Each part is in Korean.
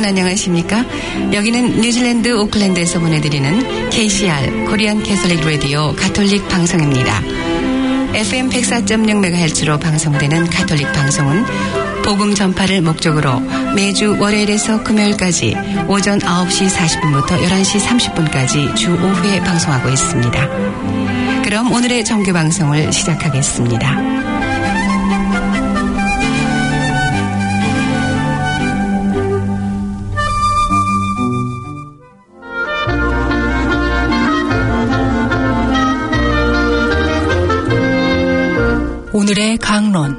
여러분 안녕하십니까? 여기는 뉴질랜드 오클랜드에서 보내드리는 KCR 코리안 캐톨릭 라디오 가톨릭 방송입니다. FM 104.6MHz로 방송되는 가톨릭 방송은 복음 전파를 목적으로 매주 월요일에서 금요일까지 오전 9시 40분부터 11시 30분까지 주 5회 방송하고 있습니다. 그럼 오늘의 정규 방송을 시작하겠습니다. 오늘의 강론.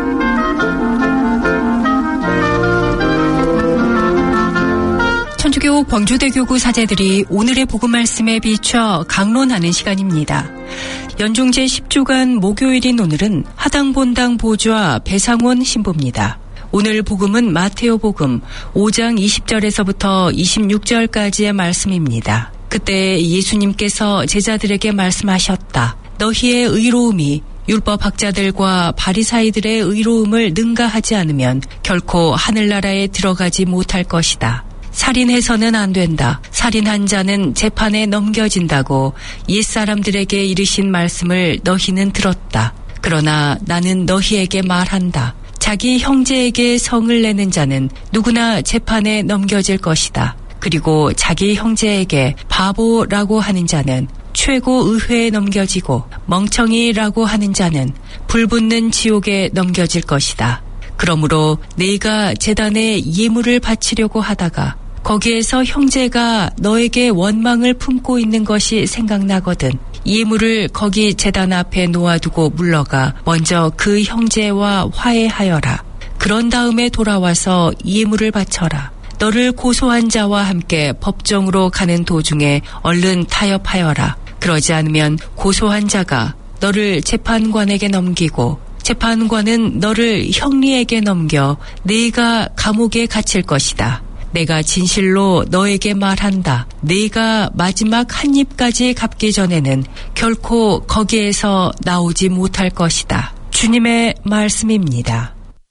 천주교 광주대교구 사제들이 오늘의 복음 말씀에 비춰 강론하는 시간입니다. 연중 제10주간 목요일인 오늘은 하당본당 보좌 배상원 신부입니다. 오늘 복음은 마테오 복음 5장 20절에서부터 26절까지의 말씀입니다. 그때 예수님께서 제자들에게 말씀하셨다. 너희의 의로움이 율법학자들과 바리사이들의 의로움을 능가하지 않으면 결코 하늘나라에 들어가지 못할 것이다. 살인해서는 안 된다. 살인한 자는 재판에 넘겨진다고 옛사람들에게 이르신 말씀을 너희는 들었다. 그러나 나는 너희에게 말한다. 자기 형제에게 성을 내는 자는 누구나 재판에 넘겨질 것이다. 그리고 자기 형제에게 바보라고 하는 자는 최고 의회에 넘겨지고 멍청이라고 하는 자는 불붙는 지옥에 넘겨질 것이다. 그러므로 네가 제단에 예물을 바치려고 하다가 거기에서 형제가 너에게 원망을 품고 있는 것이 생각나거든 예물을 거기 제단 앞에 놓아두고 물러가 먼저 그 형제와 화해하여라. 그런 다음에 돌아와서 예물을 바쳐라. 너를 고소한 자와 함께 법정으로 가는 도중에 얼른 타협하여라. 그러지 않으면 고소한 자가 너를 재판관에게 넘기고 재판관은 너를 형리에게 넘겨 네가 감옥에 갇힐 것이다. 내가 진실로 너에게 말한다. 네가 마지막 한 입까지 갚기 전에는 결코 거기에서 나오지 못할 것이다. 주님의 말씀입니다.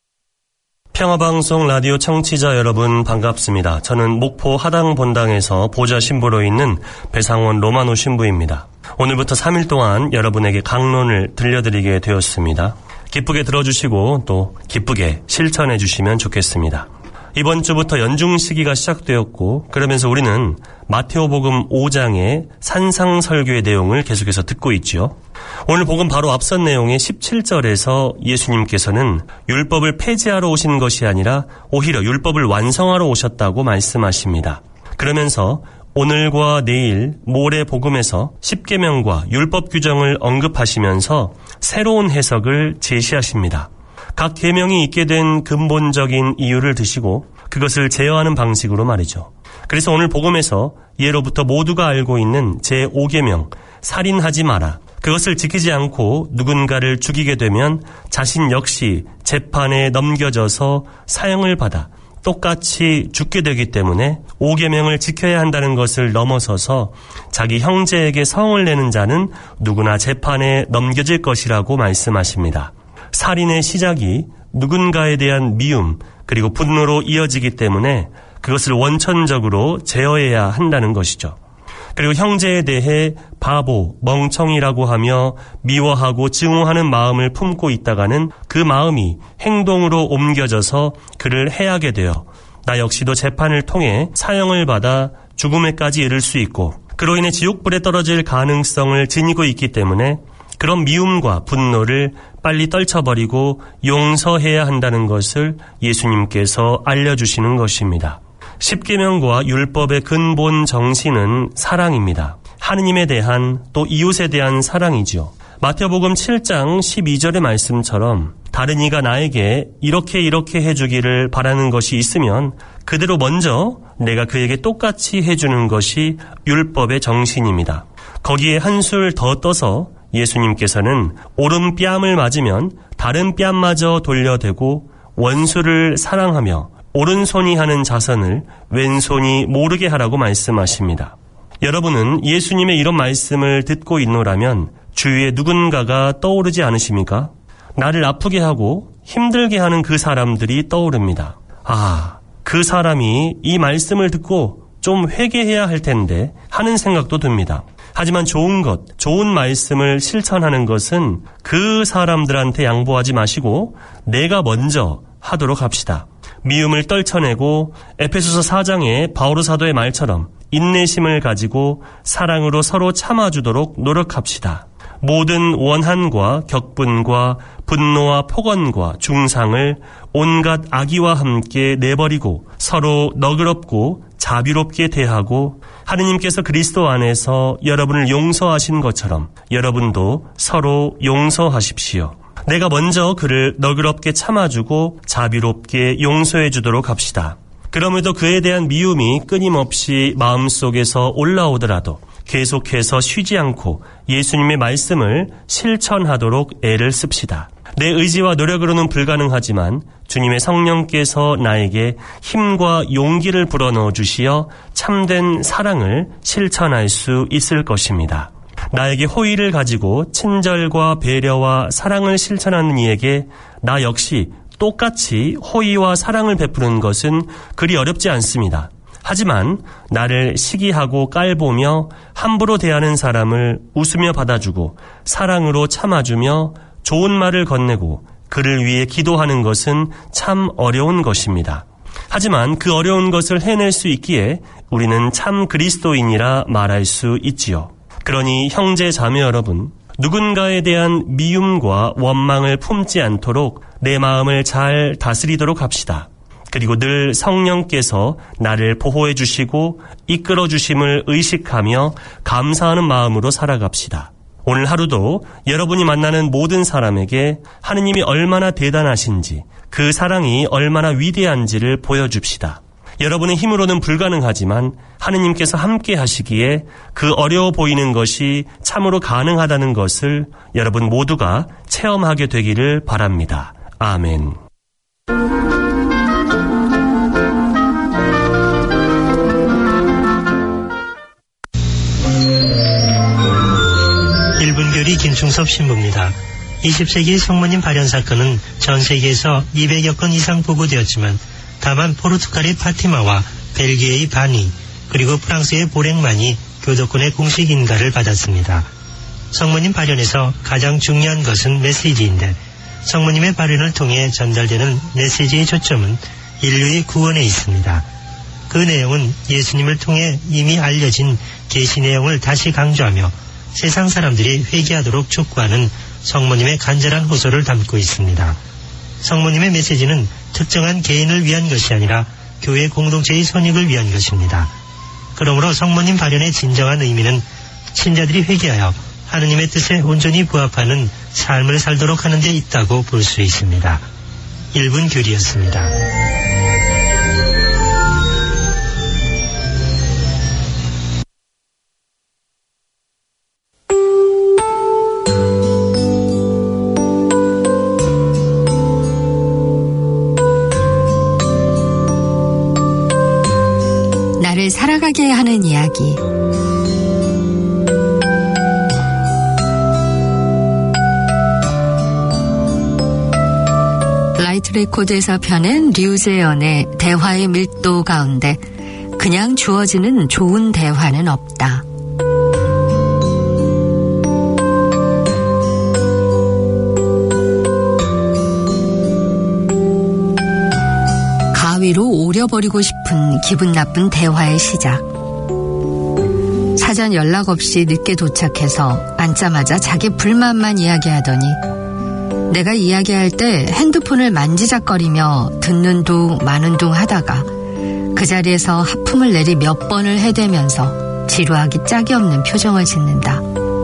평화방송 라디오 청취자 여러분 반갑습니다. 저는 목포 하당본당에서 보좌 신부로 있는 배상원 로마노 신부입니다. 오늘부터 3일 동안 여러분에게 강론을 들려드리게 되었습니다. 기쁘게 들어주시고 또 기쁘게 실천해 주시면 좋겠습니다. 이번 주부터 연중 시기가 시작되었고 그러면서 우리는 마테오복음 5장의 산상설교의 내용을 계속해서 듣고 있죠. 오늘 복음 바로 앞선 내용의 17절에서 예수님께서는 율법을 폐지하러 오신 것이 아니라 오히려 율법을 완성하러 오셨다고 말씀하십니다. 그러면서 오늘과 내일 모레 복음에서 십계명과 율법 규정을 언급하시면서 새로운 해석을 제시하십니다. 각 계명이 있게 된 근본적인 이유를 드시고 그것을 제어하는 방식으로 말이죠. 그래서 오늘 복음에서 예로부터 모두가 알고 있는 제5계명 살인하지 마라. 그것을 지키지 않고 누군가를 죽이게 되면 자신 역시 재판에 넘겨져서 사형을 받아 똑같이 죽게 되기 때문에 5계명을 지켜야 한다는 것을 넘어서서 자기 형제에게 성을 내는 자는 누구나 재판에 넘겨질 것이라고 말씀하십니다. 살인의 시작이 누군가에 대한 미움 그리고 분노로 이어지기 때문에 그것을 원천적으로 제어해야 한다는 것이죠. 그리고 형제에 대해 바보, 멍청이라고 하며 미워하고 증오하는 마음을 품고 있다가는 그 마음이 행동으로 옮겨져서 그를 해하게 되어 나 역시도 재판을 통해 사형을 받아 죽음에까지 이를 수 있고 그로 인해 지옥불에 떨어질 가능성을 지니고 있기 때문에 그런 미움과 분노를 빨리 떨쳐버리고 용서해야 한다는 것을 예수님께서 알려주시는 것입니다. 십계명과 율법의 근본 정신은 사랑입니다. 하느님에 대한 또 이웃에 대한 사랑이죠. 마태복음 7장 12절의 말씀처럼 다른 이가 나에게 이렇게 해주기를 바라는 것이 있으면 그대로 먼저 내가 그에게 똑같이 해주는 것이 율법의 정신입니다. 거기에 한술 더 떠서 예수님께서는 오른뺨을 맞으면 다른 뺨마저 돌려대고 원수를 사랑하며 오른손이 하는 자선을 왼손이 모르게 하라고 말씀하십니다. 여러분은 예수님의 이런 말씀을 듣고 있노라면 주위에 누군가가 떠오르지 않으십니까? 나를 아프게 하고 힘들게 하는 그 사람들이 떠오릅니다. 아, 그 사람이 이 말씀을 듣고 좀 회개해야 할 텐데 하는 생각도 듭니다. 하지만 좋은 말씀을 실천하는 것은 그 사람들한테 양보하지 마시고 내가 먼저 하도록 합시다. 미움을 떨쳐내고 에베소서 4장의 바오로 사도의 말처럼 인내심을 가지고 사랑으로 서로 참아주도록 노력합시다. 모든 원한과 격분과 분노와 폭언과 중상을 온갖 악의와 함께 내버리고 서로 너그럽고 자비롭게 대하고 하느님께서 그리스도 안에서 여러분을 용서하신 것처럼 여러분도 서로 용서하십시오. 내가 먼저 그를 너그럽게 참아주고 자비롭게 용서해 주도록 합시다. 그럼에도 그에 대한 미움이 끊임없이 마음속에서 올라오더라도 계속해서 쉬지 않고 예수님의 말씀을 실천하도록 애를 씁시다. 내 의지와 노력으로는 불가능하지만 주님의 성령께서 나에게 힘과 용기를 불어넣어 주시어 참된 사랑을 실천할 수 있을 것입니다. 나에게 호의를 가지고 친절과 배려와 사랑을 실천하는 이에게 나 역시 똑같이 호의와 사랑을 베푸는 것은 그리 어렵지 않습니다. 하지만 나를 시기하고 깔보며 함부로 대하는 사람을 웃으며 받아주고 사랑으로 참아주며 좋은 말을 건네고 그를 위해 기도하는 것은 참 어려운 것입니다. 하지만 그 어려운 것을 해낼 수 있기에 우리는 참 그리스도인이라 말할 수 있지요. 그러니 형제 자매 여러분, 누군가에 대한 미움과 원망을 품지 않도록 내 마음을 잘 다스리도록 합시다. 그리고 늘 성령께서 나를 보호해 주시고 이끌어 주심을 의식하며 감사하는 마음으로 살아갑시다. 오늘 하루도 여러분이 만나는 모든 사람에게 하느님이 얼마나 대단하신지, 그 사랑이 얼마나 위대한지를 보여줍시다. 여러분의 힘으로는 불가능하지만 하느님께서 함께 하시기에 그 어려워 보이는 것이 참으로 가능하다는 것을 여러분 모두가 체험하게 되기를 바랍니다. 아멘. 일분교리 김충섭 신부입니다. 20세기 성모님 발현 사건은 전 세계에서 200여 건 이상 보고되었지만 다만 포르투갈의 파티마와 벨기에의 바니 그리고 프랑스의 보랭만이 교도권의 공식 인가를 받았습니다. 성모님 발현에서 가장 중요한 것은 메시지인데 성모님의 발현을 통해 전달되는 메시지의 초점은 인류의 구원에 있습니다. 그 내용은 예수님을 통해 이미 알려진 계시 내용을 다시 강조하며 세상 사람들이 회개하도록 촉구하는 성모님의 간절한 호소를 담고 있습니다. 성모님의 메시지는 특정한 개인을 위한 것이 아니라 교회 공동체의 선익을 위한 것입니다. 그러므로 성모님 발현의 진정한 의미는 신자들이 회개하여 하느님의 뜻에 온전히 부합하는 삶을 살도록 하는 데 있다고 볼 수 있습니다. 1분 교리였습니다. 나를 살아가게 하는 이야기. 라이트 레코드에서 펴낸 류재연의 대화의 밀도 가운데 그냥 주어지는 좋은 대화는 없다. 가위로 오려버리고 싶은 기분 나쁜 대화의 시작. 사전 연락 없이 늦게 도착해서 앉자마자 자기 불만만 이야기하더니 내가 이야기할 때 핸드폰을 만지작거리며 듣는 둥 마는 둥 하다가 그 자리에서 하품을 내리 몇 번을 해대면서 지루하기 짝이 없는 표정을 짓는다.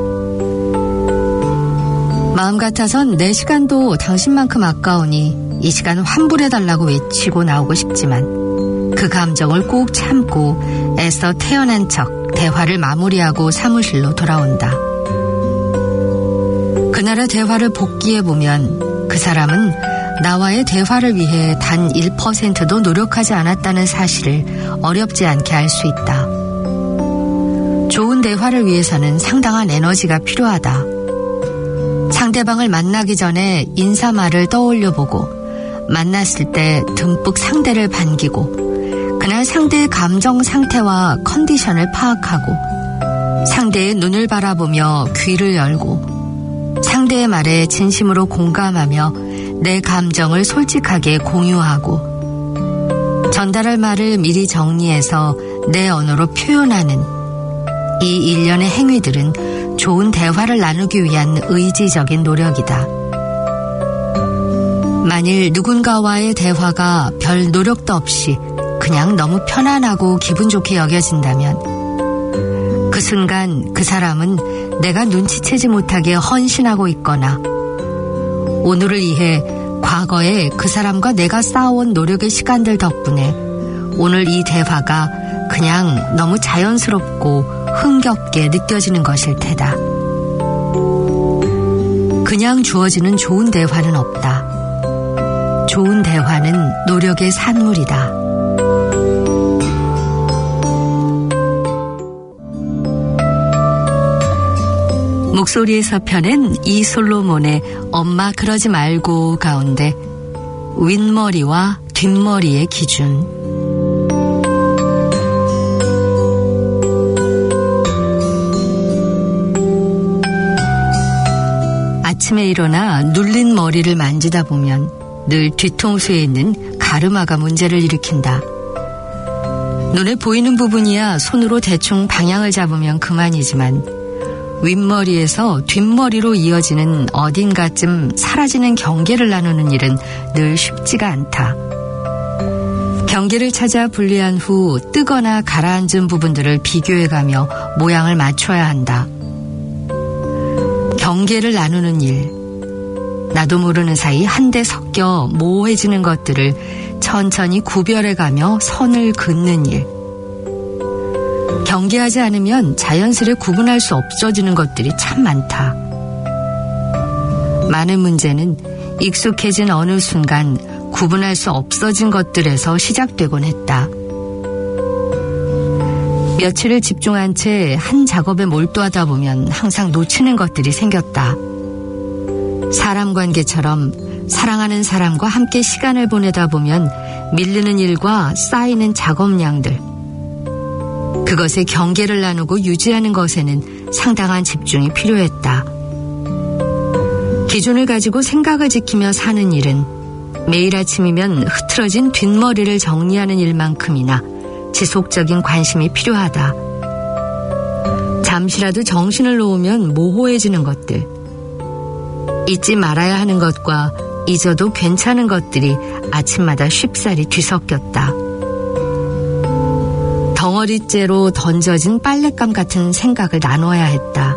마음 같아선 내 시간도 당신만큼 아까우니 이 시간 환불해달라고 외치고 나오고 싶지만 그 감정을 꼭 참고 애써 태어난 척 대화를 마무리하고 사무실로 돌아온다. 그날의 대화를 복기해보면 그 사람은 나와의 대화를 위해 단 1%도 노력하지 않았다는 사실을 어렵지 않게 알 수 있다. 좋은 대화를 위해서는 상당한 에너지가 필요하다. 상대방을 만나기 전에 인사말을 떠올려보고 만났을 때 듬뿍 상대를 반기고 그날 상대의 감정 상태와 컨디션을 파악하고 상대의 눈을 바라보며 귀를 열고 상대의 말에 진심으로 공감하며 내 감정을 솔직하게 공유하고 전달할 말을 미리 정리해서 내 언어로 표현하는 이 일련의 행위들은 좋은 대화를 나누기 위한 의지적인 노력이다. 만일 누군가와의 대화가 별 노력도 없이 그냥 너무 편안하고 기분 좋게 여겨진다면 그 순간 그 사람은 내가 눈치채지 못하게 헌신하고 있거나 오늘을 위해 과거에 그 사람과 내가 쌓아온 노력의 시간들 덕분에 오늘 이 대화가 그냥 너무 자연스럽고 흥겹게 느껴지는 것일 테다. 그냥 주어지는 좋은 대화는 없다. 좋은 대화는 노력의 산물이다. 목소리에서 펴낸 이솔로몬의 엄마 그러지 말고 가운데 윗머리와 뒷머리의 기준. 아침에 일어나 눌린 머리를 만지다 보면 늘 뒤통수에 있는 가르마가 문제를 일으킨다. 눈에 보이는 부분이야 손으로 대충 방향을 잡으면 그만이지만 윗머리에서 뒷머리로 이어지는 어딘가쯤 사라지는 경계를 나누는 일은 늘 쉽지가 않다. 경계를 찾아 분리한 후 뜨거나 가라앉은 부분들을 비교해가며 모양을 맞춰야 한다. 경계를 나누는 일, 나도 모르는 사이 한데 섞여 모호해지는 것들을 천천히 구별해가며 선을 긋는 일. 경계하지 않으면 자연스레 구분할 수 없어지는 것들이 참 많다. 많은 문제는 익숙해진 어느 순간 구분할 수 없어진 것들에서 시작되곤 했다. 며칠을 집중한 채 한 작업에 몰두하다 보면 항상 놓치는 것들이 생겼다. 사람 관계처럼 사랑하는 사람과 함께 시간을 보내다 보면 밀리는 일과 쌓이는 작업량들, 그것의 경계를 나누고 유지하는 것에는 상당한 집중이 필요했다. 기준을 가지고 생각을 지키며 사는 일은 매일 아침이면 흐트러진 뒷머리를 정리하는 일만큼이나 지속적인 관심이 필요하다. 잠시라도 정신을 놓으면 모호해지는 것들, 잊지 말아야 하는 것과 잊어도 괜찮은 것들이 아침마다 쉽사리 뒤섞였다. 덩어리째로 던져진 빨랫감 같은 생각을 나눠야 했다.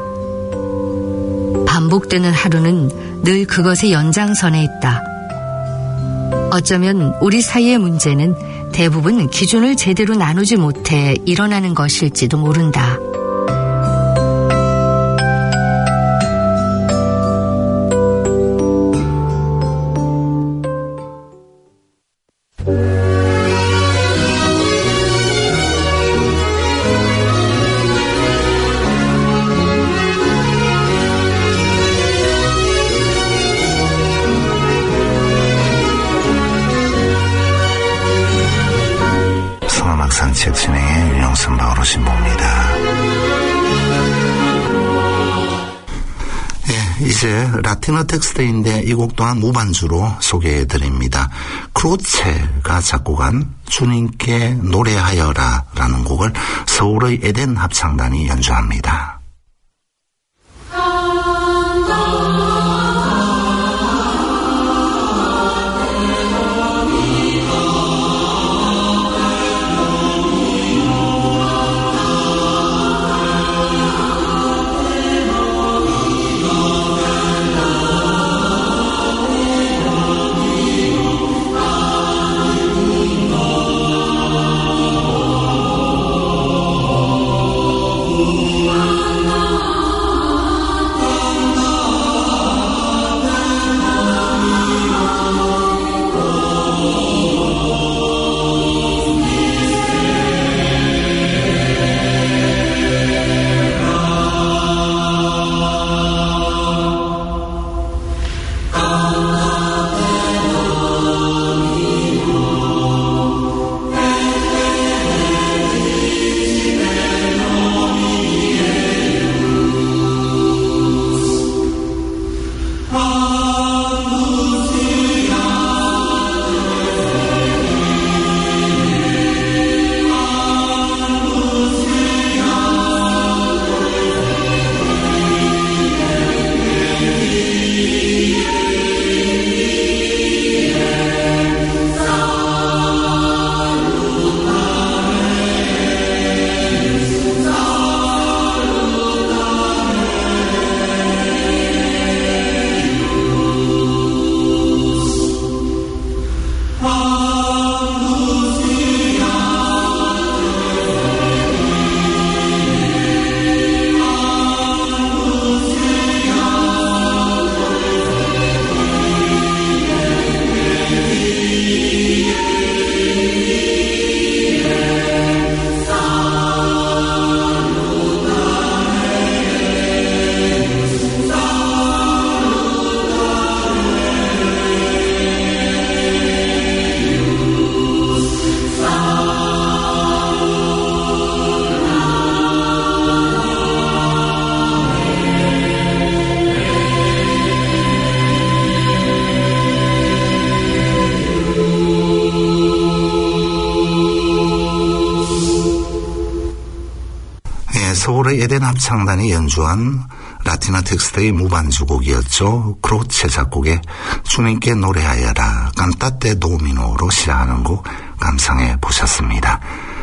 반복되는 하루는 늘 그것의 연장선에 있다. 어쩌면 우리 사이의 문제는 대부분 기준을 제대로 나누지 못해 일어나는 것일지도 모른다. 책 진행의 윤영선 바오로 신부입니다. 이제 라틴어 텍스트인데 이 곡 또한 무반주로 소개해드립니다. 크루체가 작곡한 주님께 노래하여라 라는 곡을 서울의 에덴 합창단이 연주합니다. 스웨덴 합창단이 연주한 라티나 텍스트의 무반주곡이었죠. 크로체 작곡의 주님께 노래하여라 깐타테 도미노로 시작하는 곡 감상해 보셨습니다.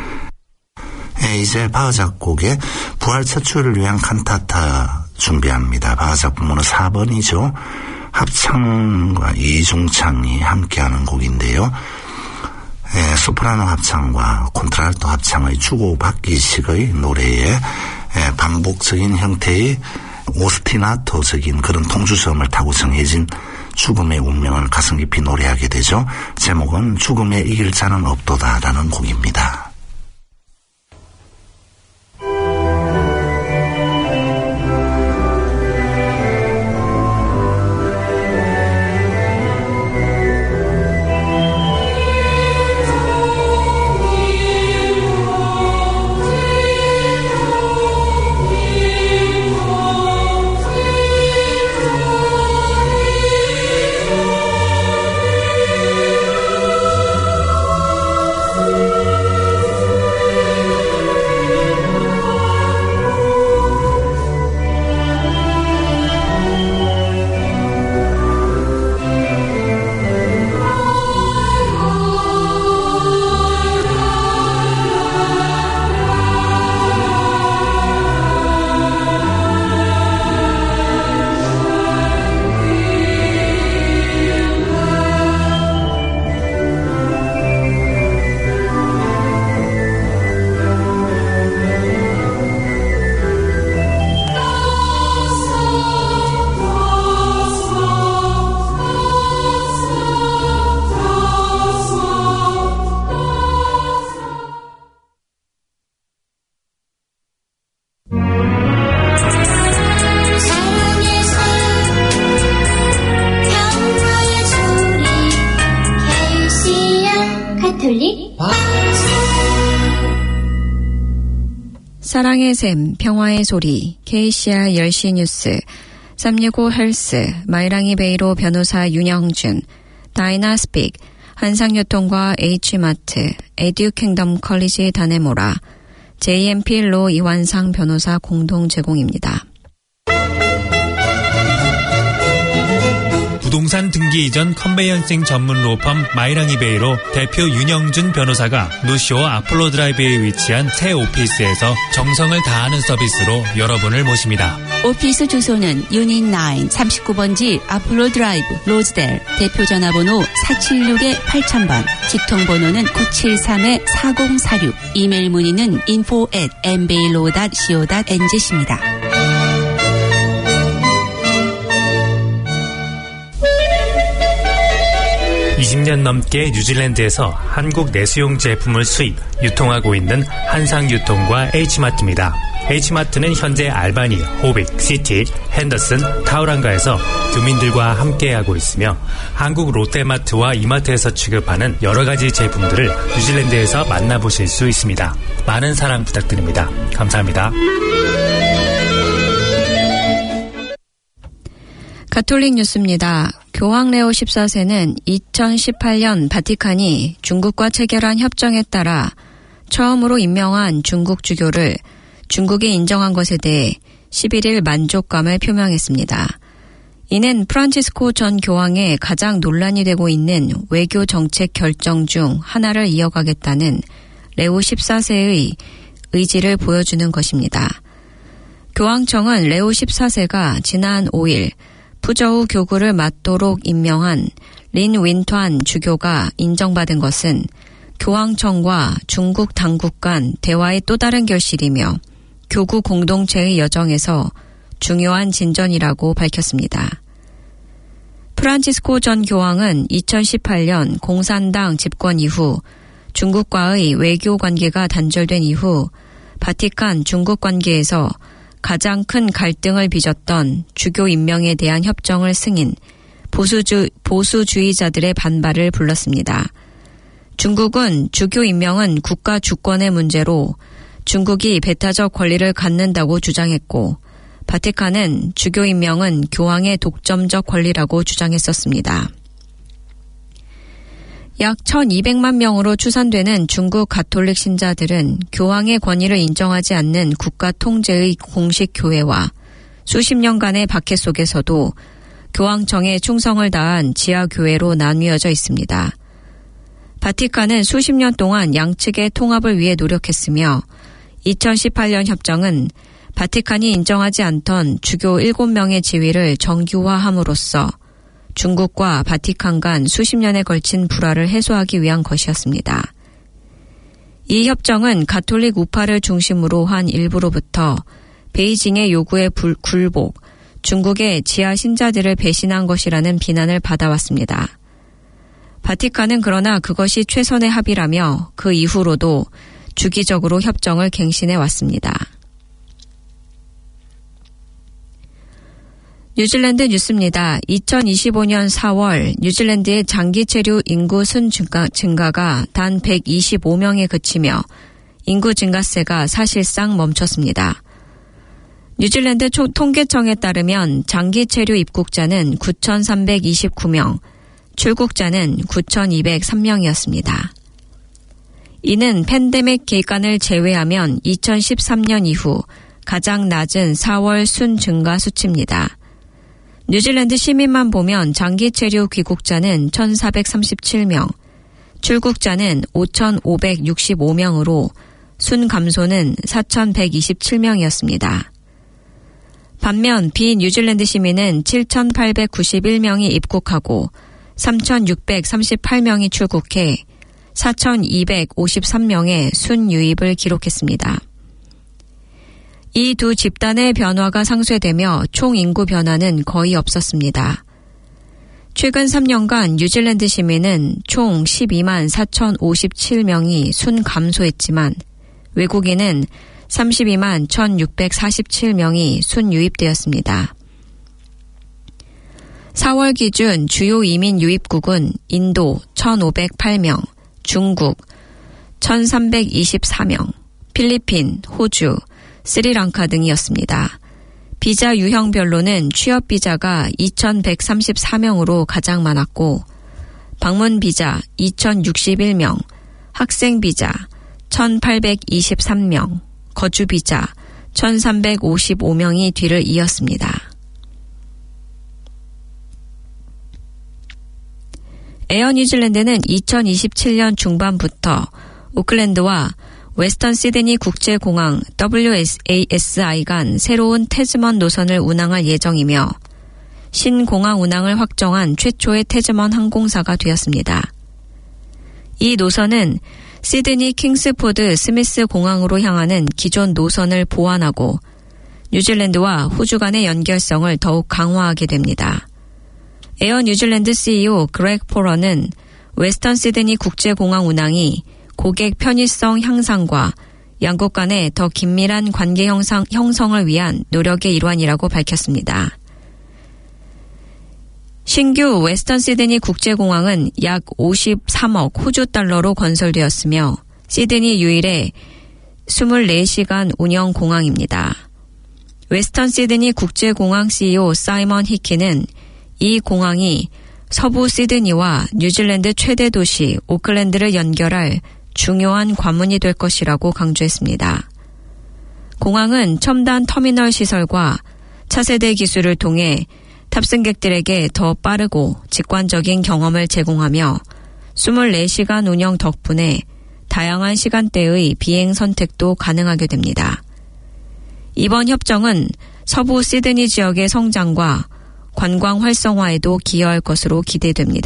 이제 바흐 작곡의 부활 첫 주를 위한 칸타타 준비합니다. 바흐 작품으로 4번이죠. 합창과 이중창이 함께하는 곡인데요. 소프라노 합창과 콘트라알토 합창의 주고받기식의 노래에 반복적인 형태의 오스티나토적인 그런 통주성을 타고 정해진 죽음의 운명을 가슴 깊이 노래하게 되죠. 제목은 죽음에 이길 자는 없도다라는 곡입니다. 사랑의 샘, 평화의 소리, KCR 10시 뉴스, 365 헬스, 마이랑이 베이로 변호사 윤영준, 다이나스픽, 한상유통과 H마트, 에듀킹덤 컬리지 다네모라, JMP 로 이완상 변호사 공동 제공입니다. 부동산 등기 이전 컨베이언싱 전문 로펌 마이랑이베이로 대표 윤영준 변호사가 노쇼 아폴로 드라이브에 위치한 새 오피스에서 정성을 다하는 서비스로 여러분을 모십니다. 오피스 주소는 유닛 9 39번지 아폴로 드라이브 로즈델, 대표 전화번호 476-8000번, 직통번호는 973-4046, 이메일 문의는 info@mbailo.co.nz입니다. 20년 넘게 뉴질랜드에서 한국 내수용 제품을 수입, 유통하고 있는 한상유통과 H마트입니다. H마트는 현재 알바니, 호빅, 시티, 핸더슨, 타우랑가에서 주민들과 함께하고 있으며 한국 롯데마트와 이마트에서 취급하는 여러 가지 제품들을 뉴질랜드에서 만나보실 수 있습니다. 많은 사랑 부탁드립니다. 감사합니다. 가톨릭 뉴스입니다. 교황 레오 14세는 2018년 바티칸이 중국과 체결한 협정에 따라 처음으로 임명한 중국 주교를 중국이 인정한 것에 대해 11일 만족감을 표명했습니다. 이는 프란치스코 전 교황의 가장 논란이 되고 있는 외교 정책 결정 중 하나를 이어가겠다는 레오 14세의 의지를 보여주는 것입니다. 교황청은 레오 14세가 지난 5일 푸저우 교구를 맡도록 임명한 린 윈투안 주교가 인정받은 것은 교황청과 중국 당국 간 대화의 또 다른 결실이며 교구 공동체의 여정에서 중요한 진전이라고 밝혔습니다. 프란치스코 전 교황은 2018년 공산당 집권 이후 중국과의 외교 관계가 단절된 이후 바티칸 중국 관계에서 가장 큰 갈등을 빚었던 주교 임명에 대한 협정을 승인, 보수주의자들의 반발을 불렀습니다. 중국은 주교 임명은 국가 주권의 문제로 중국이 배타적 권리를 갖는다고 주장했고, 바티칸은 주교 임명은 교황의 독점적 권리라고 주장했었습니다. 약 1200만 명으로 추산되는 중국 가톨릭 신자들은 교황의 권위를 인정하지 않는 국가 통제의 공식 교회와 수십 년간의 박해 속에서도 교황청에 충성을 다한 지하 교회로 나뉘어져 있습니다. 바티칸은 수십 년 동안 양측의 통합을 위해 노력했으며 2018년 협정은 바티칸이 인정하지 않던 주교 7명의 지위를 정규화함으로써 중국과 바티칸 간 수십 년에 걸친 불화를 해소하기 위한 것이었습니다. 이 협정은 가톨릭 우파를 중심으로 한 일부로부터 베이징의 요구에 굴복, 중국의 지하 신자들을 배신한 것이라는 비난을 받아왔습니다. 바티칸은 그러나 그것이 최선의 합의라며 그 이후로도 주기적으로 협정을 갱신해 왔습니다. 뉴질랜드 뉴스입니다. 2025년 4월 뉴질랜드의 장기 체류 인구 순 증가가 단 125명에 그치며 인구 증가세가 사실상 멈췄습니다. 뉴질랜드 통계청에 따르면 장기 체류 입국자는 9,329명, 출국자는 9,203명이었습니다. 이는 팬데믹 기간을 제외하면 2013년 이후 가장 낮은 4월 순 증가 수치입니다. 뉴질랜드 시민만 보면 장기 체류 귀국자는 1,437명, 출국자는 5,565명으로 순 감소는 4,127명이었습니다. 반면 비뉴질랜드 시민은 7,891명이 입국하고 3,638명이 출국해 4,253명의 순유입을 기록했습니다. 이 두 집단의 변화가 상쇄되며 총 인구 변화는 거의 없었습니다. 최근 3년간 뉴질랜드 시민은 총 12만 4,057명이 순 감소했지만 외국인은 32만 1,647명이 순 유입되었습니다. 4월 기준 주요 이민 유입국은 인도 1,508명, 중국 1,324명, 필리핀, 호주, 스리랑카 등이었습니다. 비자 유형별로는 취업 비자가 2,134명으로 가장 많았고 방문 비자 2,061명, 학생 비자 1,823명, 거주 비자 1,355명이 뒤를 이었습니다. 에어 뉴질랜드는 2027년 중반부터 오클랜드와 웨스턴 시드니 국제공항 WASI 간 새로운 태즈먼 노선을 운항할 예정이며 신공항 운항을 확정한 최초의 태즈먼 항공사가 되었습니다. 이 노선은 시드니 킹스포드 스미스 공항으로 향하는 기존 노선을 보완하고 뉴질랜드와 호주 간의 연결성을 더욱 강화하게 됩니다. 에어 뉴질랜드 CEO 그렉 포러는 웨스턴 시드니 국제공항 운항이 고객 편의성 향상과 양국 간의 더 긴밀한 관계 형성을 위한 노력의 일환이라고 밝혔습니다. 신규 웨스턴 시드니 국제공항은 약 53억 호주 달러로 건설되었으며 시드니 유일의 24시간 운영 공항입니다. 웨스턴 시드니 국제공항 CEO 사이먼 히키는 이 공항이 서부 시드니와 뉴질랜드 최대 도시 오클랜드를 연결할 중요한 관문이 될 것이라고 강조했습니다. 공항은 첨단 터미널 시설과 차세대 기술을 통해 탑승객들에게 더 빠르고 직관적인 경험을 제공하며 24시간 운영 덕분에 다양한 시간대의 비행 선택도 가능하게 됩니다. 이번 협정은 서부 시드니 지역의 성장과 관광 활성화에도 기여할 것으로 기대됩니다.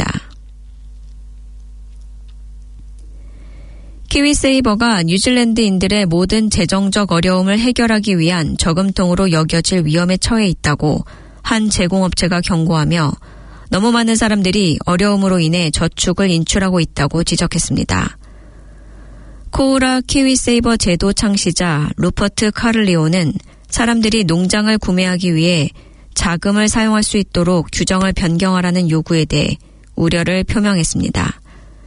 키위세이버가 뉴질랜드인들의 모든 재정적 어려움을 해결하기 위한 저금통으로 여겨질 위험에 처해 있다고 한 제공업체가 경고하며 너무 많은 사람들이 어려움으로 인해 저축을 인출하고 있다고 지적했습니다. 코우라 키위세이버 제도 창시자 루퍼트 카를리오는 사람들이 농장을 구매하기 위해 자금을 사용할 수 있도록 규정을 변경하라는 요구에 대해 우려를 표명했습니다.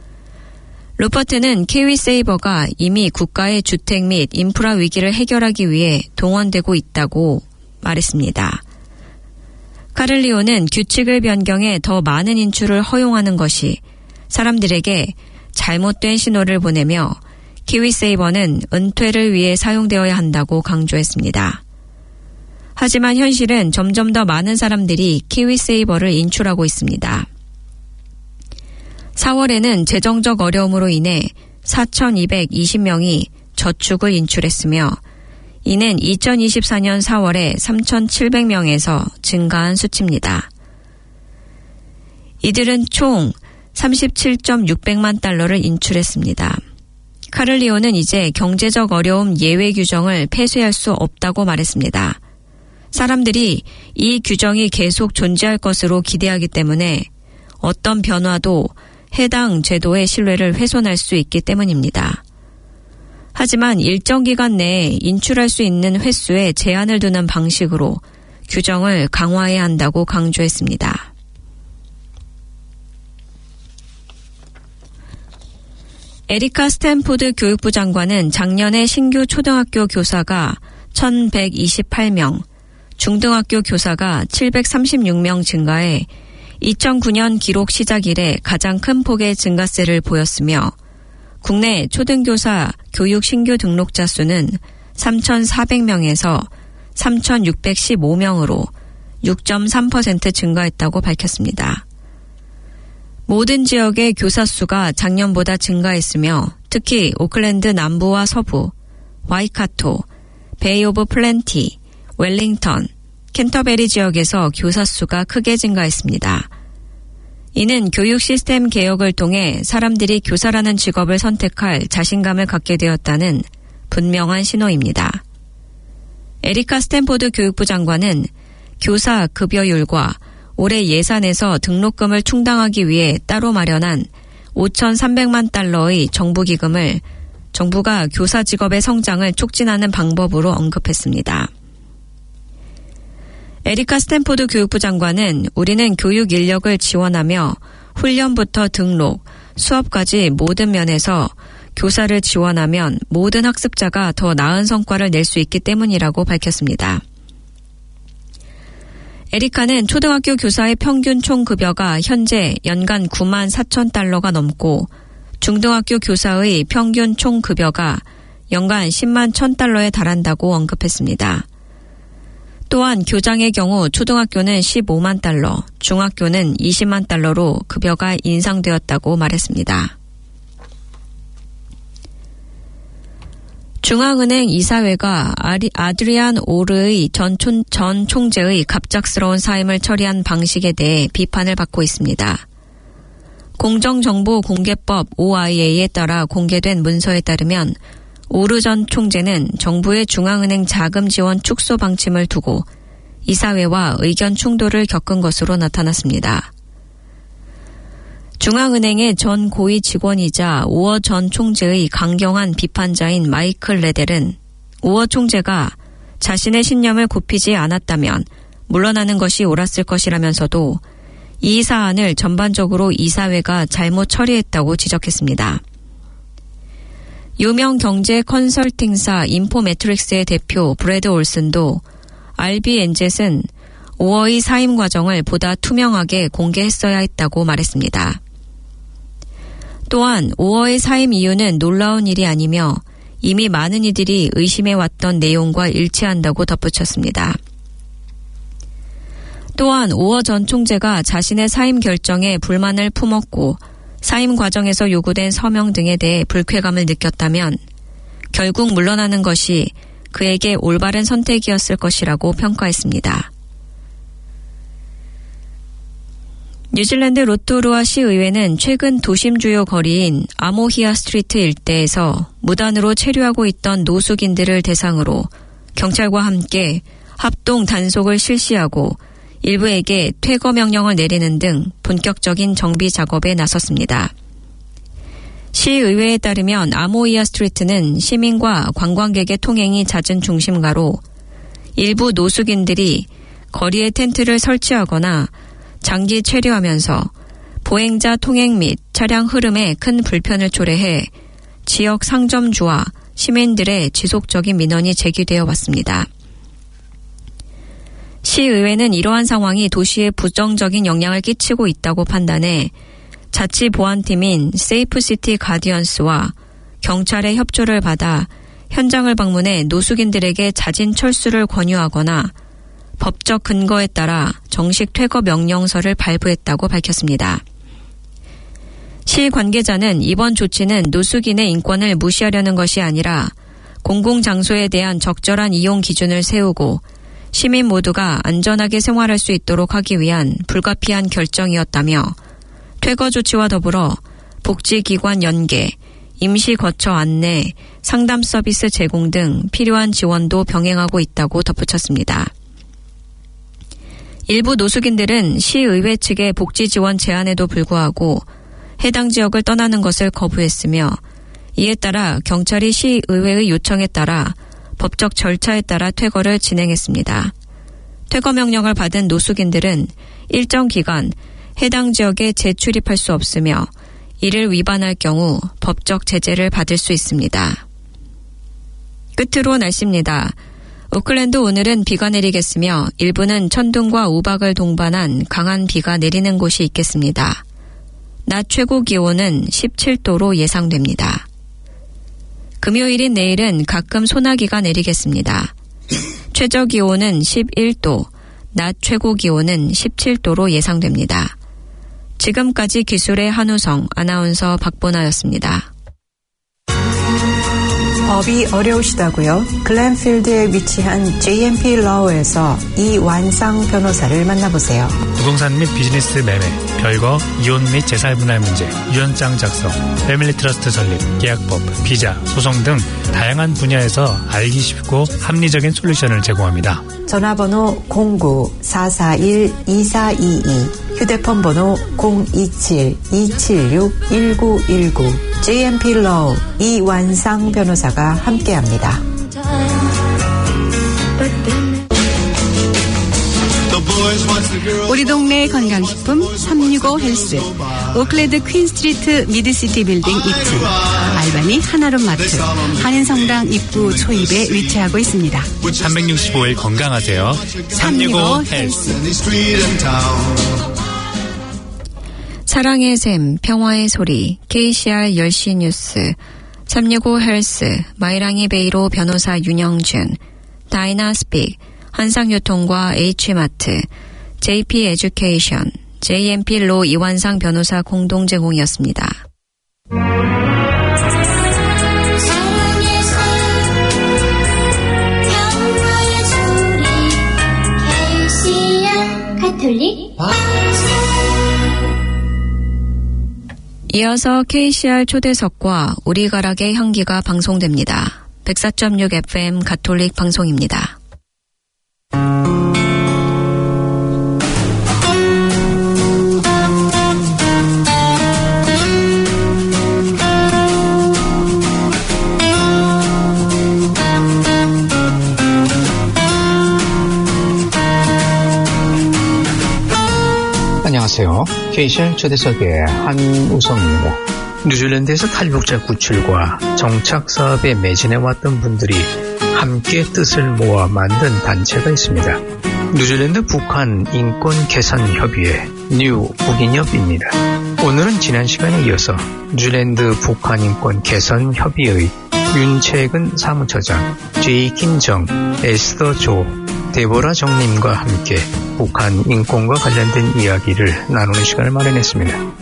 루퍼트는 키위세이버가 이미 국가의 주택 및 인프라 위기를 해결하기 위해 동원되고 있다고 말했습니다. 카를리오는 규칙을 변경해 더 많은 인출을 허용하는 것이 사람들에게 잘못된 신호를 보내며 키위세이버는 은퇴를 위해 사용되어야 한다고 강조했습니다. 하지만 현실은 점점 더 많은 사람들이 키위세이버를 인출하고 있습니다. 4월에는 재정적 어려움으로 인해 4,220명이 저축을 인출했으며 이는 2024년 4월에 3,700명에서 증가한 수치입니다. 이들은 총 37.600만 달러를 인출했습니다. 카를리오는 이제 경제적 어려움 예외 규정을 폐쇄할 수 없다고 말했습니다. 사람들이 이 규정이 계속 존재할 것으로 기대하기 때문에 어떤 변화도 해당 제도의 신뢰를 훼손할 수 있기 때문입니다. 하지만 일정 기간 내에 인출할 수 있는 횟수에 제한을 두는 방식으로 규정을 강화해야 한다고 강조했습니다. 에리카 스탠포드 교육부 장관은 작년에 신규 초등학교 교사가 1,128명, 중등학교 교사가 736명 증가해 2009년 기록 시작 이래 가장 큰 폭의 증가세를 보였으며 국내 초등교사 교육 신규 등록자 수는 3,400명에서 3,615명으로 6.3% 증가했다고 밝혔습니다. 모든 지역의 교사 수가 작년보다 증가했으며 특히 오클랜드 남부와 서부, 와이카토, 베이 오브 플랜티, 웰링턴, 캔터베리 지역에서 교사 수가 크게 증가했습니다. 이는 교육 시스템 개혁을 통해 사람들이 교사라는 직업을 선택할 자신감을 갖게 되었다는 분명한 신호입니다. 에리카 스탠포드 교육부 장관은 교사 급여율과 올해 예산에서 등록금을 충당하기 위해 따로 마련한 5,300만 달러의 정부 기금을 정부가 교사 직업의 성장을 촉진하는 방법으로 언급했습니다. 에리카 스탠포드 교육부 장관은 우리는 교육 인력을 지원하며 훈련부터 등록, 수업까지 모든 면에서 교사를 지원하면 모든 학습자가 더 나은 성과를 낼 수 있기 때문이라고 밝혔습니다. 에리카는 초등학교 교사의 평균 총급여가 현재 연간 9만 4천 달러가 넘고 중등학교 교사의 평균 총급여가 연간 10만 1천 달러에 달한다고 언급했습니다. 또한 교장의 경우 초등학교는 15만 달러, 중학교는 20만 달러로 급여가 인상되었다고 말했습니다. 중앙은행 이사회가 아드리안 오르의 전 총재의 갑작스러운 사임을 처리한 방식에 대해 비판을 받고 있습니다. 공정정보공개법 OIA에 따라 공개된 문서에 따르면 오르 전 총재는 정부의 중앙은행 자금 지원 축소 방침을 두고 이사회와 의견 충돌을 겪은 것으로 나타났습니다. 중앙은행의 전 고위 직원이자 오어 전 총재의 강경한 비판자인 마이클 레델은 오어 총재가 자신의 신념을 굽히지 않았다면 물러나는 것이 옳았을 것이라면서도 이 사안을 전반적으로 이사회가 잘못 처리했다고 지적했습니다. 유명 경제 컨설팅사 인포매트릭스의 대표 브래드 올슨도 RBNZ은 오어의 사임 과정을 보다 투명하게 공개했어야 했다고 말했습니다. 또한 오어의 사임 이유는 놀라운 일이 아니며 이미 많은 이들이 의심해왔던 내용과 일치한다고 덧붙였습니다. 또한 오어 전 총재가 자신의 사임 결정에 불만을 품었고 사임 과정에서 요구된 서명 등에 대해 불쾌감을 느꼈다면 결국 물러나는 것이 그에게 올바른 선택이었을 것이라고 평가했습니다. 뉴질랜드 로토루아 시의회는 최근 도심 주요 거리인 아모히아 스트리트 일대에서 무단으로 체류하고 있던 노숙인들을 대상으로 경찰과 함께 합동 단속을 실시하고 일부에게 퇴거 명령을 내리는 등 본격적인 정비 작업에 나섰습니다. 시의회에 따르면 아모히아 스트리트는 시민과 관광객의 통행이 잦은 중심가로 일부 노숙인들이 거리에 텐트를 설치하거나 장기 체류하면서 보행자 통행 및 차량 흐름에 큰 불편을 초래해 지역 상점주와 시민들의 지속적인 민원이 제기되어 왔습니다. 시의회는 이러한 상황이 도시에 부정적인 영향을 끼치고 있다고 판단해 자치 보안팀인 세이프시티 가디언스와 경찰의 협조를 받아 현장을 방문해 노숙인들에게 자진 철수를 권유하거나 법적 근거에 따라 정식 퇴거 명령서를 발부했다고 밝혔습니다. 시 관계자는 이번 조치는 노숙인의 인권을 무시하려는 것이 아니라 공공장소에 대한 적절한 이용 기준을 세우고 시민 모두가 안전하게 생활할 수 있도록 하기 위한 불가피한 결정이었다며 퇴거 조치와 더불어 복지기관 연계, 임시 거처 안내, 상담 서비스 제공 등 필요한 지원도 병행하고 있다고 덧붙였습니다. 일부 노숙인들은 시의회 측의 복지 지원 제안에도 불구하고 해당 지역을 떠나는 것을 거부했으며 이에 따라 경찰이 시의회의 요청에 따라 법적 절차에 따라 퇴거를 진행했습니다. 퇴거 명령을 받은 노숙인들은 일정 기간 해당 지역에 재출입할 수 없으며 이를 위반할 경우 법적 제재를 받을 수 있습니다. 끝으로 날씨입니다. 오클랜드 오늘은 비가 내리겠으며 일부는 천둥과 우박을 동반한 강한 비가 내리는 곳이 있겠습니다. 낮 최고 기온은 17도로 예상됩니다. 금요일인 내일은 가끔 소나기가 내리겠습니다. 최저 기온은 11도, 낮 최고 기온은 17도로 예상됩니다. 지금까지 기술의 한우성, 아나운서 박보나였습니다. 법이 어려우시다고요? 글렌필드에 위치한 JMP Law에서 이완상 변호사를 만나보세요. 부동산 및 비즈니스 매매, 별거, 이혼 및 재산 분할 문제, 유언장 작성, 패밀리 트러스트 설립, 계약법, 비자, 소송 등 다양한 분야에서 알기 쉽고 합리적인 솔루션을 제공합니다. 전화번호 09-441-2422, 휴대폰 번호 027-276-1919, JMP Law 이완상 변호사가 함께합니다. 우리 동네 건강식품 365 헬스, 오클랜드 퀸스트리트 미드시티 빌딩 입구, 알바니 하나룸 마트, 한인성당 입구 초입에 위치하고 있습니다. 365일 건강하세요. 365 헬스. 사랑의 샘, 평화의 소리, KCR 10시 뉴스, 365 헬스, 마이랑이 베이로 변호사 윤영준, 다이나 스픽, 한상유통과 H마트, JP 에듀케이션, JMP 로 이완상 변호사 공동 제공이었습니다. 가톨릭 이어서 KCR 초대석과 우리 가락의 향기가 방송됩니다. 104.6 FM 가톨릭 방송입니다. 안녕하세요. KCR 초대석의 한우성입니다. 뉴질랜드에서 탈북자 구출과 정착사업에 매진해왔던 분들이 함께 뜻을 모아 만든 단체가 있습니다. 뉴질랜드 북한 인권개선협의회 뉴 북인협입니다. 오늘은 지난 시간에 이어서 뉴질랜드 북한 인권개선협의회의 윤채근 사무처장, 제이 김정, 에스더 조, 데보라 정님과 함께 북한 인권과 관련된 이야기를 나누는 시간을 마련했습니다.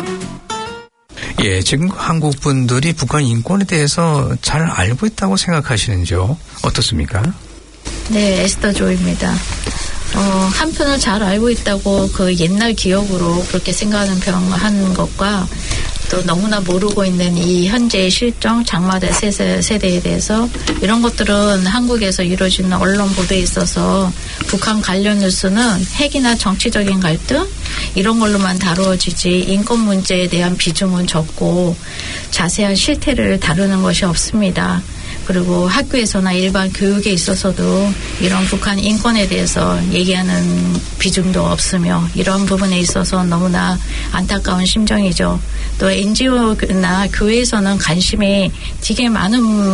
예, 지금 한국 분들이 북한 인권에 대해서 잘 알고 있다고 생각하시는지요? 어떻습니까? 네, 에스더 조입니다. 한편을 잘 알고 있다고 그 옛날 기억으로 그렇게 생각하는 것과 또 너무나 모르고 있는 이 현재의 실정, 장마대 세대에 대해서 이런 것들은 한국에서 이루어지는 언론 보도에 있어서 북한 관련 뉴스는 핵이나 정치적인 갈등 이런 걸로만 다루어지지 인권 문제에 대한 비중은 적고 자세한 실태를 다루는 것이 없습니다. 그리고 학교에서나 일반 교육에 있어서도 이런 북한 인권에 대해서 얘기하는 비중도 없으며 이런 부분에 있어서 너무나 안타까운 심정이죠. 또 NGO나 교회에서는 관심이 되게 많은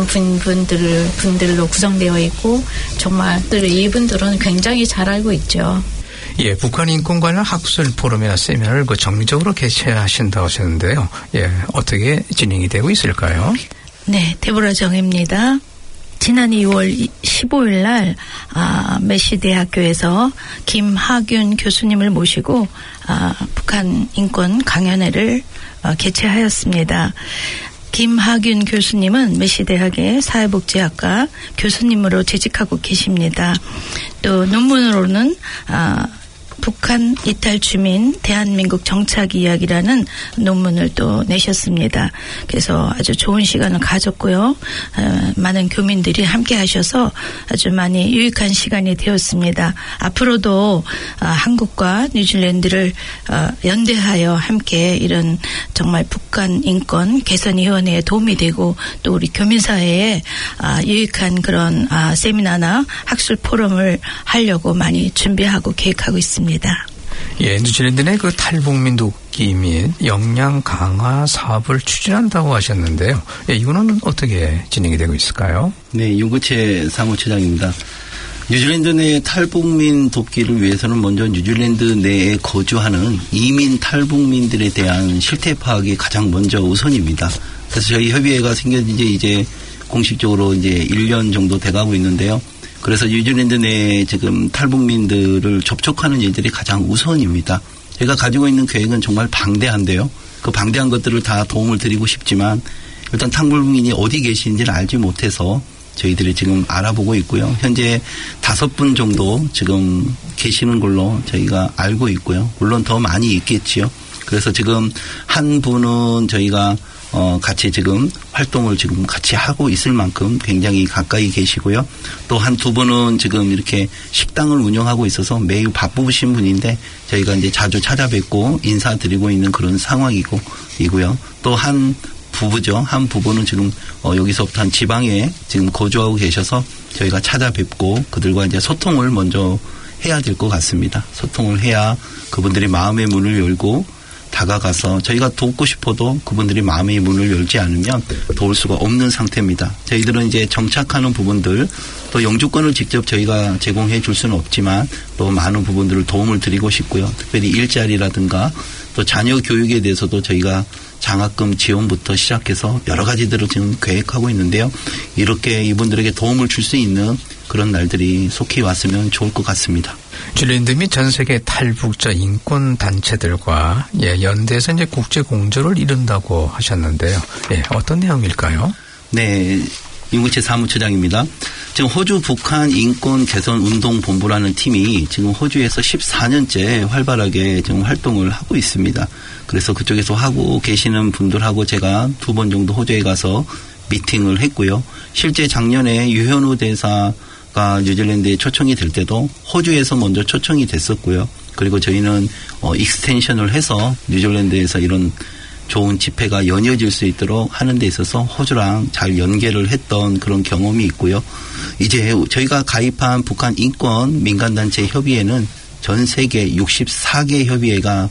분들로 구성되어 있고 정말 이분들은 굉장히 잘 알고 있죠. 예, 북한 인권 관련 학술 포럼이나 세미나를 정기적으로 개최하신다고 하셨는데요. 예, 어떻게 진행이 되고 있을까요? 네, 데보라 정입니다. 지난 2월 15일 날 메시대학교에서 김하균 교수님을 모시고 북한 인권 강연회를 개최하였습니다. 김하균 교수님은 메시대학의 사회복지학과 교수님으로 재직하고 계십니다. 또 논문으로는 북한 이탈 주민 대한민국 정착 이야기라는 논문을 또 내셨습니다. 그래서 아주 좋은 시간을 가졌고요. 많은 교민들이 함께 하셔서 아주 많이 유익한 시간이 되었습니다. 앞으로도 한국과 뉴질랜드를 연대하여 함께 이런 정말 북한 인권 개선위원회에 도움이 되고 또 우리 교민사회에 유익한 그런 세미나나 학술 포럼을 하려고 많이 준비하고 계획하고 있습니다. 예, 뉴질랜드 내 그 탈북민 돕기 및 역량 강화 사업을 추진한다고 하셨는데요. 예, 이거는 어떻게 진행이 되고 있을까요? 네, 윤구채 사무처장입니다. 뉴질랜드 내 탈북민 돕기를 위해서는 먼저 뉴질랜드 내에 거주하는 이민 탈북민들에 대한 실태 파악이 가장 먼저 우선입니다. 그래서 저희 협의회가 생긴 지 이제 공식적으로 이제 1년 정도 돼가고 있는데요. 그래서 뉴질랜드 내에 지금 탈북민들을 접촉하는 일들이 가장 우선입니다. 제가 가지고 있는 계획은 정말 방대한데요. 그 방대한 것들을 다 도움을 드리고 싶지만 일단 탈북민이 어디 계시는지를 알지 못해서 저희들이 지금 알아보고 있고요. 현재 5분 정도 지금 계시는 걸로 저희가 알고 있고요. 물론 더 많이 있겠지요. 그래서 지금 한 분은 저희가 같이 지금 활동을 지금 같이 하고 있을 만큼 굉장히 가까이 계시고요. 또 한 두 분은 지금 이렇게 식당을 운영하고 있어서 매우 바쁘신 분인데 저희가 이제 자주 찾아뵙고 인사드리고 있는 그런 상황이고요. 또 한 부부죠. 한 부부는 지금 여기서부터 한 지방에 지금 거주하고 계셔서 저희가 찾아뵙고 그들과 이제 소통을 먼저 해야 될 것 같습니다. 소통을 해야 그분들이 마음의 문을 열고 다가가서 저희가 돕고 싶어도 그분들이 마음의 문을 열지 않으면 도울 수가 없는 상태입니다. 저희들은 이제 정착하는 부분들 또 영주권을 직접 저희가 제공해 줄 수는 없지만 또 많은 부분들을 도움을 드리고 싶고요. 특별히 일자리라든가 또 자녀 교육에 대해서도 저희가 장학금 지원부터 시작해서 여러 가지들을 지금 계획하고 있는데요. 이렇게 이분들에게 도움을 줄 수 있는 그런 날들이 속히 왔으면 좋을 것 같습니다. 뉴질랜드 및 전 세계 탈북자 인권 단체들과 연대해서 이제 국제 공조를 이룬다고 하셨는데요. 예, 어떤 내용일까요? 네, 윤구채 사무처장입니다. 지금 호주 북한 인권 개선 운동 본부라는 팀이 지금 호주에서 14년째 활발하게 지금 활동을 하고 있습니다. 그래서 그쪽에서 하고 계시는 분들하고 제가 2번 정도 호주에 가서 미팅을 했고요. 실제 작년에 유현우 대사가 뉴질랜드에 초청이 될 때도 호주에서 먼저 초청이 됐었고요. 그리고 저희는 익스텐션을 해서 뉴질랜드에서 이런 좋은 집회가 연이어질 수 있도록 하는 데 있어서 호주랑 잘 연계를 했던 그런 경험이 있고요. 이제 저희가 가입한 북한 인권 민간단체 협의회는 전 세계 64개 협의회가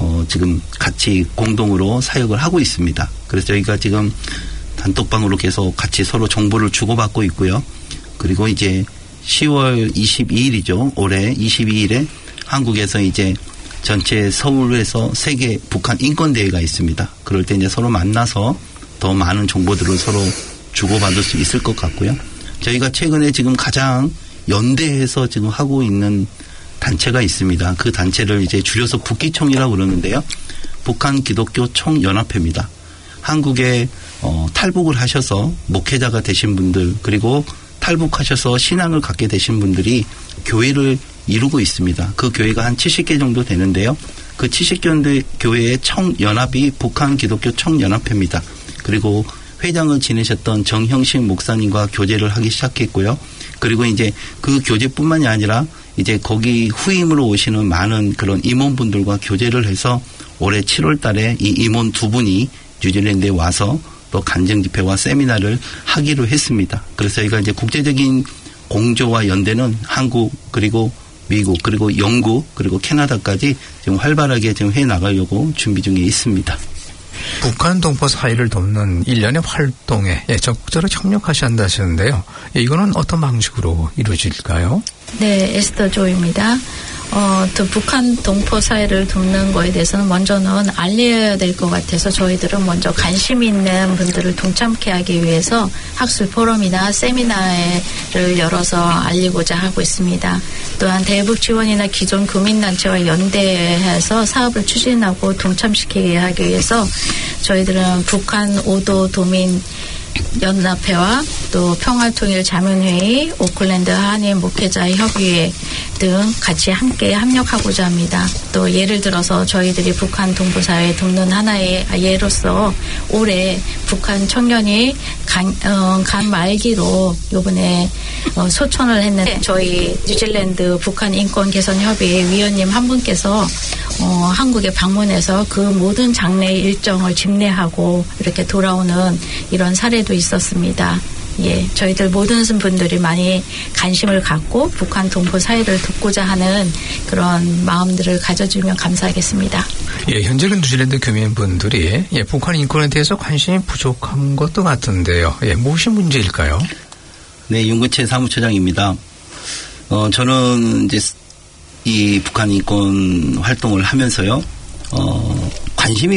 지금 같이 공동으로 사역을 하고 있습니다. 그래서 저희가 지금 단톡방으로 계속 같이 서로 정보를 주고받고 있고요. 그리고 이제 10월 22일이죠. 올해 22일에 한국에서 이제 전체 서울에서 세계 북한 인권대회가 있습니다. 그럴 때 이제 서로 만나서 더 많은 정보들을 서로 주고받을 수 있을 것 같고요. 저희가 최근에 지금 가장 연대해서 지금 하고 있는 단체가 있습니다. 그 단체를 이제 줄여서 북기총이라고 그러는데요. 북한 기독교 총연합회입니다. 한국에 탈북을 하셔서 목회자가 되신 분들 그리고 탈북하셔서 신앙을 갖게 되신 분들이 교회를 이루고 있습니다. 그 교회가 한 70개 정도 되는데요. 그 70개 교회의 총연합이 북한 기독교 총연합회입니다. 그리고 회장을 지내셨던 정형식 목사님과 교제를 하기 시작했고요. 그리고 이제 그 교제뿐만이 아니라 이제 거기 후임으로 오시는 많은 그런 임원분들과 교제를 해서 올해 7월 달에 이 임원 2분이 뉴질랜드에 와서 또 간증 집회와 세미나를 하기로 했습니다. 그래서 저희가 이제 국제적인 공조와 연대는 한국 그리고 미국 그리고 영국 그리고 캐나다까지 지금 활발하게 지금 해 나가려고 준비 중에 있습니다. 북한 동포 사회를 돕는 일련의 활동에 적극적으로 협력하신다시는데요. 이거는 어떤 방식으로 이루어질까요? 네, 에스더 조입니다. 또 북한 동포 사회를 돕는 거에 대해서는 먼저는 알려야 될 것 같아서 저희들은 먼저 관심 있는 분들을 동참케 하기 위해서 학술 포럼이나 세미나를 열어서 알리고자 하고 있습니다. 또한 대북 지원이나 기존 교민단체와 연대해서 사업을 추진하고 동참시키게 하기 위해서 저희들은 북한 5도 도민 연합회와 또 평화통일자문회의, 오클랜드 한인 목회자 협의회 등 같이 함께 합력하고자 합니다. 또 예를 들어서 저희들이 북한 동포사회 돕는 하나의 예로서 올해 북한 청년이 간 말기로 이번에 소천을 했는데 저희 뉴질랜드 북한 인권 개선 협의회 위원님 한 분께서 한국에 방문해서 그 모든 장례 일정을 집례하고 이렇게 돌아오는 이런 사례도 있었습니다. 예, 저희들 모든 분들이 많이 관심을 갖고 북한 동포 사회를 돕고자 하는 그런 마음들을 가져주면 감사하겠습니다. 예, 현재는 뉴질랜드 교민분들이 북한 인권에 대해서 관심이 부족한 것도 같은데요. 예, 무엇이 문제일까요? 네, 윤근채 사무처장입니다. 저는 이제 이 북한 인권 활동을 하면서요, 관심이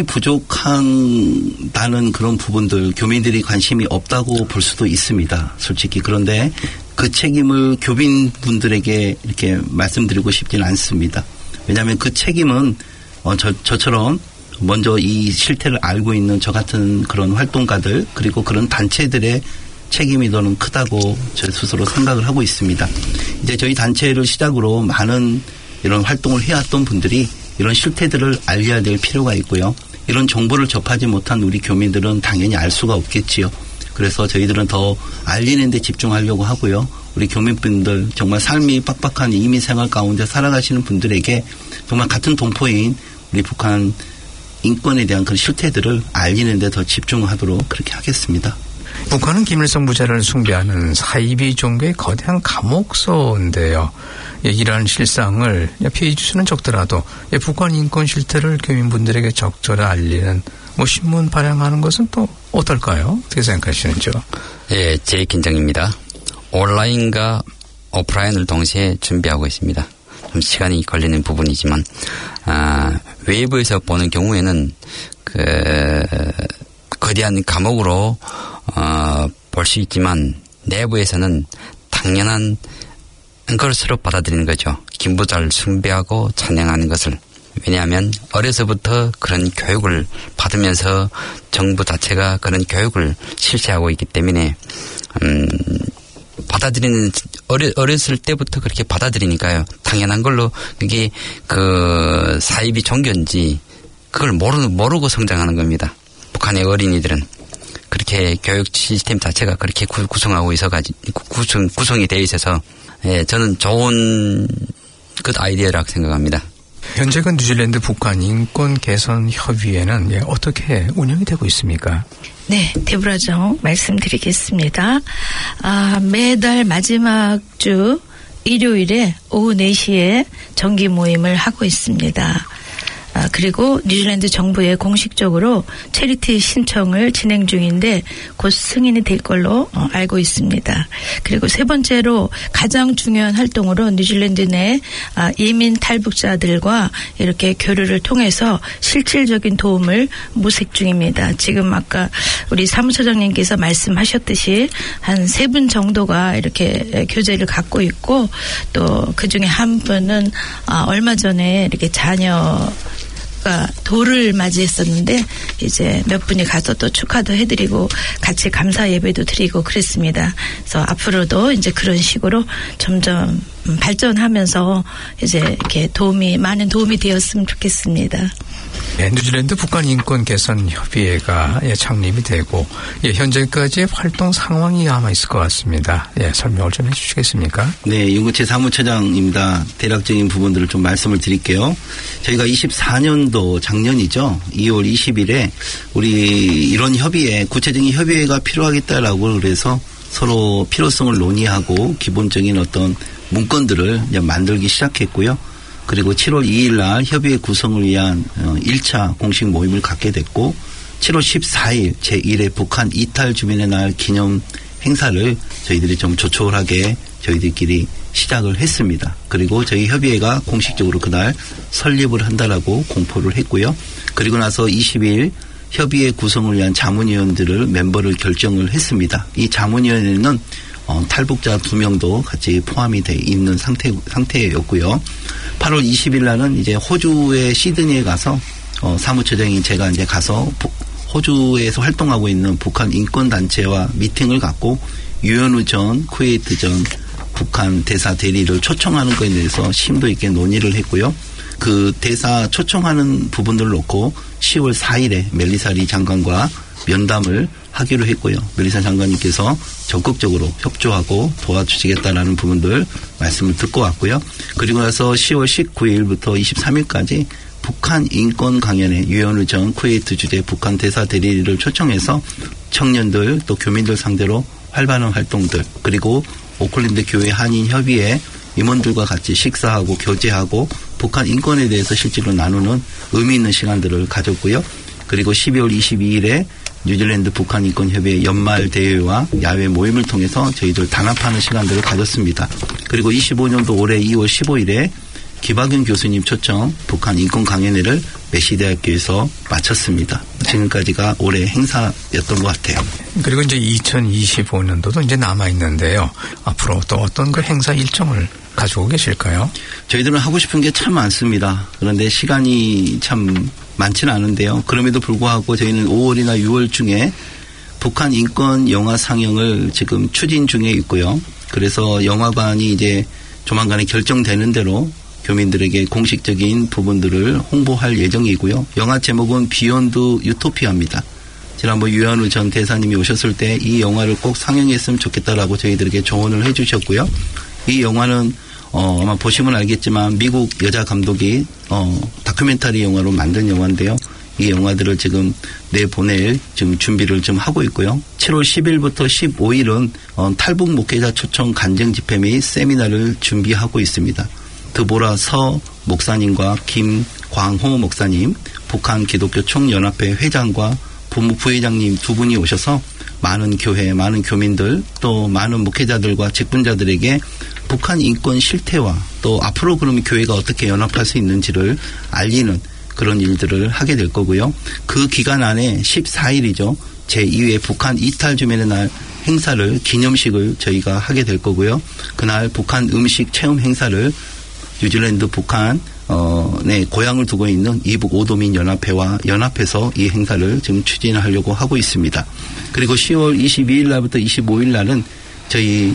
부족한다는 그런 부분들, 교민들이 관심이 없다고 볼 수도 있습니다. 솔직히. 그런데 그 책임을 교민분들에게 이렇게 말씀드리고 싶지는 않습니다. 왜냐하면 그 책임은 저처럼 먼저 이 실태를 알고 있는 저 같은 그런 활동가들, 그리고 그런 단체들의 책임이 더는 크다고 저 스스로 생각을 하고 있습니다. 이제 저희 단체를 시작으로 많은 이런 활동을 해왔던 분들이 이런 실태들을 알려야 될 필요가 있고요. 이런 정보를 접하지 못한 우리 교민들은 당연히 알 수가 없겠지요. 그래서 저희들은 더 알리는 데 집중하려고 하고요. 우리 교민분들 정말 삶이 빡빡한 이민 생활 가운데 살아가시는 분들에게 정말 같은 동포인 우리 북한 인권에 대한 그런 실태들을 알리는 데 더 집중하도록 그렇게 하겠습니다. 북한은 김일성 부자를 숭배하는 사이비 종교의 거대한 감옥소인데요. 이러한 실상을 피해 주시는 적더라도 북한 인권 실태를 교민분들에게 적절히 알리는 신문 발행하는 것은 또 어떨까요? 어떻게 생각하시는지요? 예, 제이킨정입니다. 온라인과 오프라인을 동시에 준비하고 있습니다. 좀 시간이 걸리는 부분이지만 외부에서 보는 경우에는 거대한 감옥으로 볼 수 있지만 내부에서는 당연한 것으로 받아들이는 거죠. 김부자를 숭배하고 찬양하는 것을. 왜냐하면 어려서부터 그런 교육을 받으면서 정부 자체가 그런 교육을 실시하고 있기 때문에 받아들이는 어렸을 때부터 그렇게 받아들이니까요. 당연한 걸로 그게 그 사이비 종교인지 그걸 모르고 성장하는 겁니다. 북한의 어린이들은 그렇게 교육 시스템 자체가 그렇게 구성하고 있어가지고 구성이 되어 있어서 예, 저는 좋은 그 아이디어라고 생각합니다. 현재 그 뉴질랜드 북한 인권 개선 협의회는 어떻게 운영이 되고 있습니까? 네, 대브라정 말씀드리겠습니다. 매달 마지막 주 일요일에 오후 4시에 정기 모임을 하고 있습니다. 그리고 뉴질랜드 정부에 공식적으로 체리티 신청을 진행 중인데 곧 승인이 될 걸로 알고 있습니다. 그리고 세 번째로 가장 중요한 활동으로 뉴질랜드 내 이민 탈북자들과 이렇게 교류를 통해서 실질적인 도움을 모색 중입니다. 지금 아까 우리 사무처장님께서 말씀하셨듯이 한 3분 정도가 이렇게 교제를 갖고 있고 또 그중에 한 분은 얼마 전에 이렇게 자녀 돌을 맞이했었는데 이제 몇 분이 가서 또 축하도 해드리고 같이 감사 예배도 드리고 그랬습니다. 그래서 앞으로도 이제 그런 식으로 점점 발전하면서 이제 이렇게 많은 도움이 되었으면 좋겠습니다. 네, 뉴질랜드 북한 인권 개선 협의회가 창립이 되고 현재까지의 활동 상황이 아마 있을 것 같습니다. 설명을 좀 해주시겠습니까? 네, 윤근채 사무처장입니다. 대략적인 부분들을 좀 말씀을 드릴게요. 저희가 24년도 작년이죠. 2월 20일에 우리 이런 협의회, 구체적인 협의회가 필요하겠다라고 그래서 서로 필요성을 논의하고 기본적인 어떤 문건들을 이제 만들기 시작했고요. 그리고 7월 2일 날 협의회 구성을 위한 1차 공식 모임을 갖게 됐고 7월 14일 제1회 북한 이탈 주민의 날 기념 행사를 저희들이 좀 조촐하게 저희들끼리 시작을 했습니다. 그리고 저희 협의회가 공식적으로 그날 설립을 한다라고 공포를 했고요. 그리고 나서 20일 협의회 구성을 위한 자문위원들을 멤버를 결정을 했습니다. 이 자문위원회는 탈북자 2명도 같이 포함이 돼 있는 상태였고요. 8월 20일 날은 이제 호주의 시드니에 가서 사무처장인 제가 이제 가서 호주에서 활동하고 있는 북한 인권단체와 미팅을 갖고 유현우 전 쿠웨이트 전 북한 대사 대리를 초청하는 것에 대해서 심도 있게 논의를 했고요. 그 대사 초청하는 부분들을 놓고 10월 4일에 멜리사 리 장관과 면담을 하기로 했고요. 멜리사 장관님께서 적극적으로 협조하고 도와주시겠다라는 부분들 말씀을 듣고 왔고요. 그리고 나서 10월 19일부터 23일까지 북한 인권 강연에 유현우 전 쿠웨이트 주재 북한 대사 대리를 초청해서 청년들 또 교민들 상대로 활발한 활동들 그리고 오클랜드 교회 한인협의회 임원들과 같이 식사하고 교제하고 북한 인권에 대해서 실제로 나누는 의미 있는 시간들을 가졌고요. 그리고 12월 22일에 뉴질랜드 북한 인권협의회 연말 대회와 야외 모임을 통해서 저희들 단합하는 시간들을 가졌습니다. 그리고 25년도 올해 2월 15일에 김학연 교수님 초청 북한 인권 강연회를 메시대학교에서 마쳤습니다. 지금까지가 올해 행사였던 것 같아요. 그리고 이제 2025년도도 이제 남아 있는데요. 앞으로 또 어떤 그 행사 일정을 가지고 계실까요? 저희들은 하고 싶은 게 참 많습니다. 그런데 시간이 참 많지는 않은데요. 그럼에도 불구하고 저희는 5월이나 6월 중에 북한 인권 영화 상영을 지금 추진 중에 있고요. 그래서 영화관이 이제 조만간에 결정되는 대로 교민들에게 공식적인 부분들을 홍보할 예정이고요. 영화 제목은 비욘드 유토피아입니다. 지난번 유현우 전 대사님이 오셨을 때 이 영화를 꼭 상영했으면 좋겠다라고 저희들에게 조언을 해 주셨고요. 이 영화는 아마 보시면 알겠지만 미국 여자 감독이 다큐멘터리 영화로 만든 영화인데요. 이 영화들을 지금 내보낼 지금 준비를 좀 하고 있고요. 7월 10일부터 15일은 탈북 목회자 초청 간증 집회 및 세미나를 준비하고 있습니다. 드보라 서 목사님과 김광호 목사님, 북한 기독교 총연합회 회장과 부회장님 두 분이 오셔서 많은 교회, 많은 교민들 또 많은 목회자들과 직분자들에게 북한 인권 실태와 또 앞으로 그러면 교회가 어떻게 연합할 수 있는지를 알리는 그런 일들을 하게 될 거고요. 그 기간 안에 14일이죠. 제2회 북한 이탈 주민의 날 행사를 기념식을 저희가 하게 될 거고요. 그날 북한 음식 체험 행사를 뉴질랜드 북한 네, 고향을 두고 있는 이북 오도민 연합회와 연합해서 이 행사를 지금 추진하려고 하고 있습니다. 그리고 10월 22일 날부터 25일 날은 저희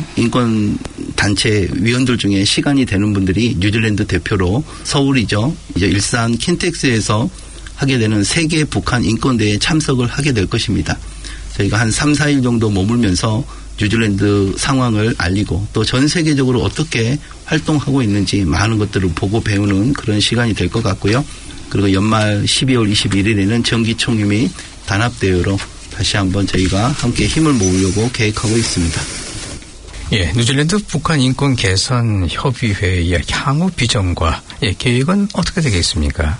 인권단체 위원들 중에 시간이 되는 분들이 뉴질랜드 대표로 서울이죠. 이제 일산 킨텍스에서 하게 되는 세계 북한 인권대회에 참석을 하게 될 것입니다. 저희가 한 3, 4일 정도 머물면서 뉴질랜드 상황을 알리고 또 전 세계적으로 어떻게 활동하고 있는지 많은 것들을 보고 배우는 그런 시간이 될 것 같고요. 그리고 연말 12월 21일에는 정기총회 및 단합대회로 다시 한번 저희가 함께 힘을 모으려고 계획하고 있습니다. 예, 뉴질랜드 북한 인권 개선 협의회의 향후 비전과 계획은 어떻게 되겠습니까?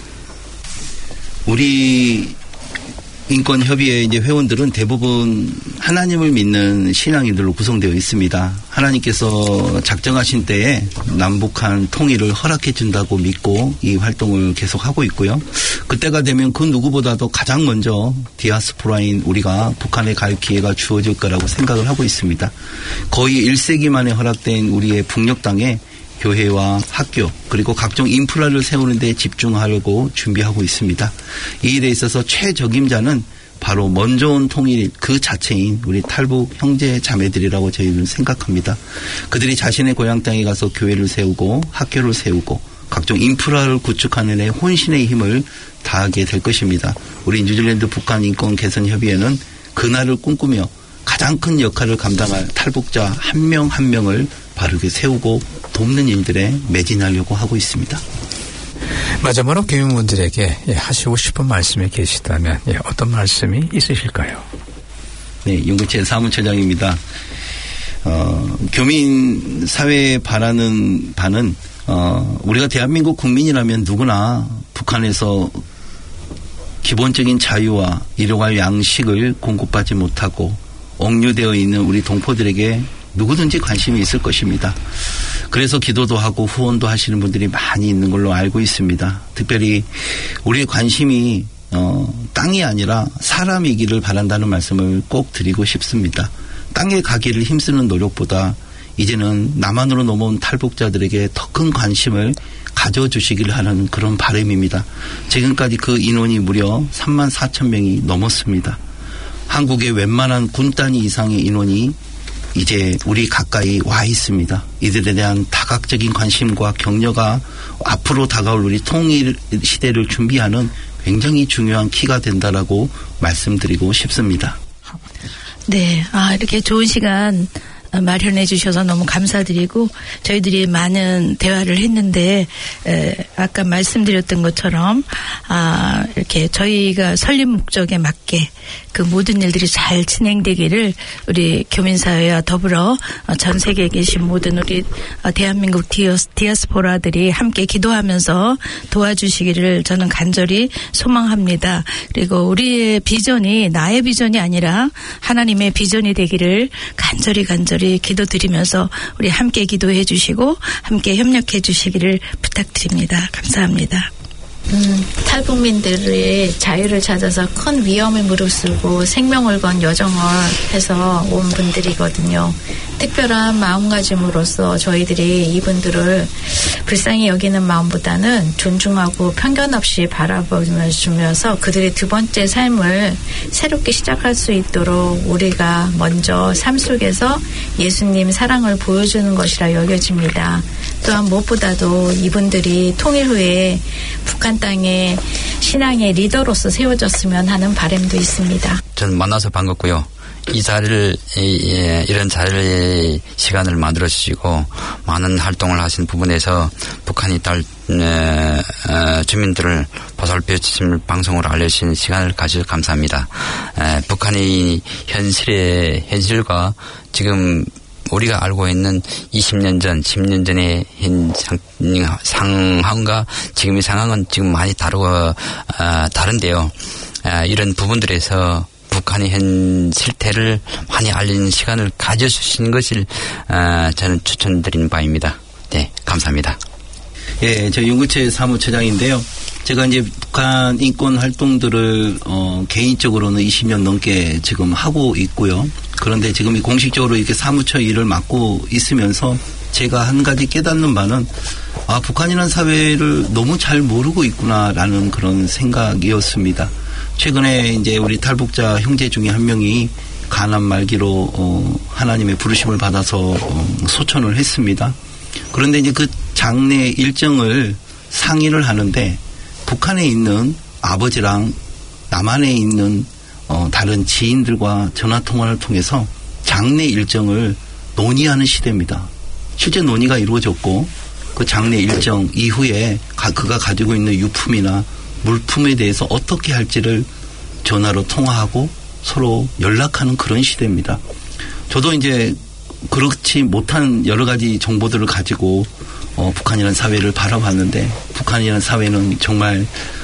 우리 인권협의회 이제 회원들은 대부분 하나님을 믿는 신앙인들로 구성되어 있습니다. 하나님께서 작정하신 때에 남북한 통일을 허락해 준다고 믿고 이 활동을 계속하고 있고요. 그때가 되면 그 누구보다도 가장 먼저 디아스포라인 우리가 북한에 갈 기회가 주어질 거라고 생각을 하고 있습니다. 거의 1세기 만에 허락된 우리의 북녘 땅에 교회와 학교 그리고 각종 인프라를 세우는 데 집중하려고 준비하고 있습니다. 이 일에 있어서 최적임자는 바로 먼저 온 통일 그 자체인 우리 탈북 형제 자매들이라고 저희는 생각합니다. 그들이 자신의 고향 땅에 가서 교회를 세우고 학교를 세우고 각종 인프라를 구축하는 데 혼신의 힘을 다하게 될 것입니다. 우리 뉴질랜드 북한 인권 개선 협의회는 그날을 꿈꾸며 가장 큰 역할을 감당할 탈북자 한 명 한 명을 바르게 세우고 돕는 일들에 매진하려고 하고 있습니다. 마지막으로 교민분들에게 하시고 싶은 말씀이 계시다면 어떤 말씀이 있으실까요? 네, 윤구채 사무처장입니다. 교민 사회에 바라는 바는 우리가 대한민국 국민이라면 누구나 북한에서 기본적인 자유와 일용할 양식을 공급받지 못하고 억류되어 있는 우리 동포들에게 누구든지 관심이 있을 것입니다. 그래서 기도도 하고 후원도 하시는 분들이 많이 있는 걸로 알고 있습니다. 특별히 우리의 관심이 땅이 아니라 사람이기를 바란다는 말씀을 꼭 드리고 싶습니다. 땅에 가기를 힘쓰는 노력보다 이제는 남한으로 넘어온 탈북자들에게 더 큰 관심을 가져주시기를 하는 그런 바람입니다. 지금까지 그 인원이 무려 34,000명이 넘었습니다. 한국의 웬만한 군 단위 이상의 인원이 이제 우리 가까이 와 있습니다. 이들에 대한 다각적인 관심과 격려가 앞으로 다가올 우리 통일 시대를 준비하는 굉장히 중요한 키가 된다라고 말씀드리고 싶습니다. 네, 이렇게 좋은 시간 마련해 주셔서 너무 감사드리고 저희들이 많은 대화를 했는데 아까 말씀드렸던 것처럼 이렇게 저희가 설립 목적에 맞게 그 모든 일들이 잘 진행되기를 우리 교민사회와 더불어 전 세계에 계신 모든 우리 대한민국 디아스포라들이 함께 기도하면서 도와주시기를 저는 간절히 소망합니다. 그리고 우리의 비전이 나의 비전이 아니라 하나님의 비전이 되기를 간절히 기도드리면서 우리 함께 기도해 주시고 함께 협력해 주시기를 부탁드립니다. 감사합니다. 탈북민들의 자유를 찾아서 큰 위험을 무릅쓰고 생명을 건 여정을 해서 온 분들이거든요. 특별한 마음가짐으로써 저희들이 이분들을 불쌍히 여기는 마음보다는 존중하고 편견 없이 바라보면서 그들의 두 번째 삶을 새롭게 시작할 수 있도록 우리가 먼저 삶 속에서 예수님 사랑을 보여주는 것이라 여겨집니다. 또한 무엇보다도 이분들이 통일 후에 북한 땅에 신앙의 리더로서 세워졌으면 하는 바람도 있습니다. 저는 만나서 반갑고요. 이 자리를 이런 자리의 시간을 만들어 주시고 많은 활동을 하신 부분에서 북한이 딸 주민들을 보살펴 주신 방송으로 알려주신 시간을 가져서 감사합니다. 북한의 현실과 지금 우리가 알고 있는 20년 전, 10년 전의 상황과 지금의 상황은 지금 많이 다른데요. 이런 부분들에서 북한의 현 실태를 많이 알리는 시간을 가져주시는 것을 저는 추천드리는 바입니다. 네, 감사합니다. 예, 저 윤구채 사무처장인데요. 제가 이제 북한 인권 활동들을 개인적으로는 20년 넘게 지금 하고 있고요. 그런데 지금 공식적으로 이렇게 사무처 일을 맡고 있으면서 제가 한 가지 깨닫는 바는 북한이라는 사회를 너무 잘 모르고 있구나라는 그런 생각이었습니다. 최근에 이제 우리 탈북자 형제 중에 한 명이 간암 말기로 하나님의 부르심을 받아서 소천을 했습니다. 그런데 이제 그 장례 일정을 상의를 하는데 북한에 있는 아버지랑 남한에 있는 다른 지인들과 전화통화를 통해서 장례 일정을 논의하는 시대입니다. 실제 논의가 이루어졌고 그 장례 일정 이후에 그가 가지고 있는 유품이나 물품에 대해서 어떻게 할지를 전화로 통화하고 서로 연락하는 그런 시대입니다. 저도 이제 그렇지 못한 여러 가지 정보들을 가지고 북한이라는 사회를 바라봤는데 북한이라는 사회는 정말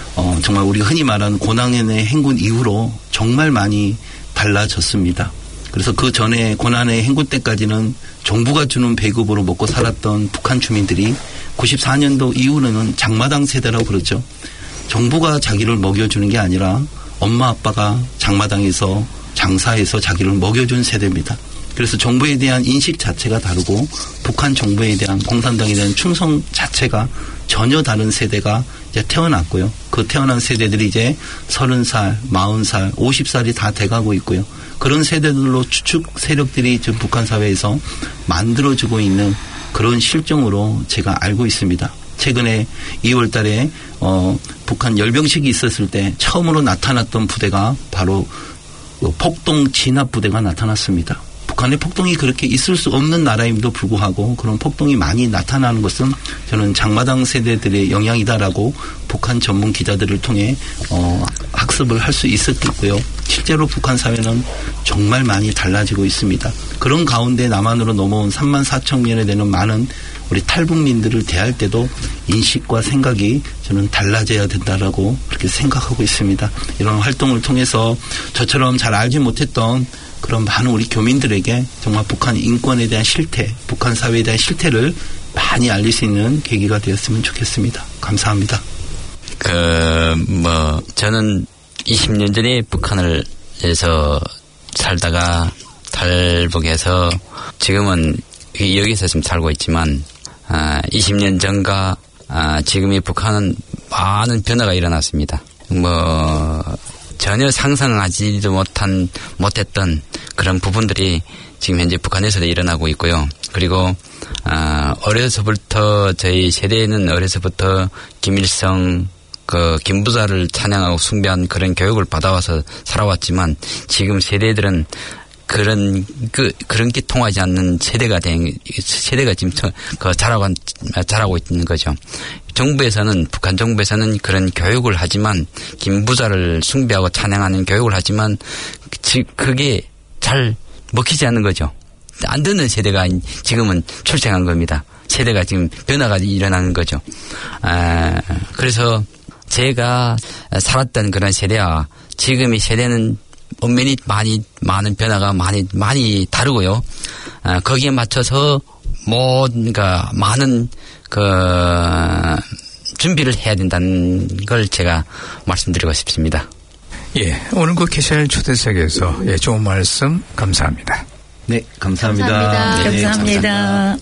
우리가 흔히 말하는 고난의 행군 이후로 정말 많이 달라졌습니다. 그래서 그 전에 고난의 행군 때까지는 정부가 주는 배급으로 먹고 살았던 북한 주민들이 94년도 이후로는 장마당 세대라고 그러죠. 정부가 자기를 먹여주는 게 아니라 엄마 아빠가 장마당에서 장사해서 자기를 먹여준 세대입니다. 그래서 정부에 대한 인식 자체가 다르고 북한 정부에 대한 공산당에 대한 충성 자체가 전혀 다른 세대가 이제 태어났고요. 그 태어난 세대들이 이제 30살, 40살, 50살이 다 돼가고 있고요. 그런 세대들로 추측 세력들이 지금 북한 사회에서 만들어지고 있는 그런 실정으로 제가 알고 있습니다. 최근에 2월 달에 북한 열병식이 있었을 때 처음으로 나타났던 부대가 바로 폭동 진압 부대가 나타났습니다. 북한의 폭동이 그렇게 있을 수 없는 나라임에도 불구하고 그런 폭동이 많이 나타나는 것은 저는 장마당 세대들의 영향이다라고 북한 전문 기자들을 통해 학습을 할 수 있었겠고요. 실제로 북한 사회는 정말 많이 달라지고 있습니다. 그런 가운데 남한으로 넘어온 34,000명에 되는 많은 우리 탈북민들을 대할 때도 인식과 생각이 저는 달라져야 된다라고 그렇게 생각하고 있습니다. 이런 활동을 통해서 저처럼 잘 알지 못했던 그런 많은 우리 교민들에게 정말 북한 인권에 대한 실태, 북한 사회에 대한 실태를 많이 알릴 수 있는 계기가 되었으면 좋겠습니다. 감사합니다. 저는 20년 전에 북한에서 살다가 탈북해서 지금은 여기서 지금 살고 있지만 20년 전과 지금의 북한은 많은 변화가 일어났습니다. 전혀 상상하지도 못했던 그런 부분들이 지금 현재 북한에서도 일어나고 있고요. 그리고 어려서부터 저희 세대는 어려서부터 김일성 김부자를 찬양하고 숭배한 그런 교육을 받아와서 살아왔지만 지금 세대들은 그런 게 통하지 않는 세대가 지금 자라고 있는 거죠. 북한 정부에서는 그런 교육을 하지만 김부자를 숭배하고 찬양하는 교육을 하지만 그게 잘 먹히지 않는 거죠. 안 듣는 세대가 지금은 출생한 겁니다. 세대가 지금 변화가 일어나는 거죠. 그래서 제가 살았던 그런 세대와 지금의 세대는 엄연히 많은 변화가 많이 다르고요. 거기에 맞춰서 뭔가 많은 준비를 해야 된다는 걸 제가 말씀드리고 싶습니다. 예, 오늘 KCR 초대석에서 좋은 말씀 감사합니다. 네, 감사합니다. 감사합니다. 네, 감사합니다.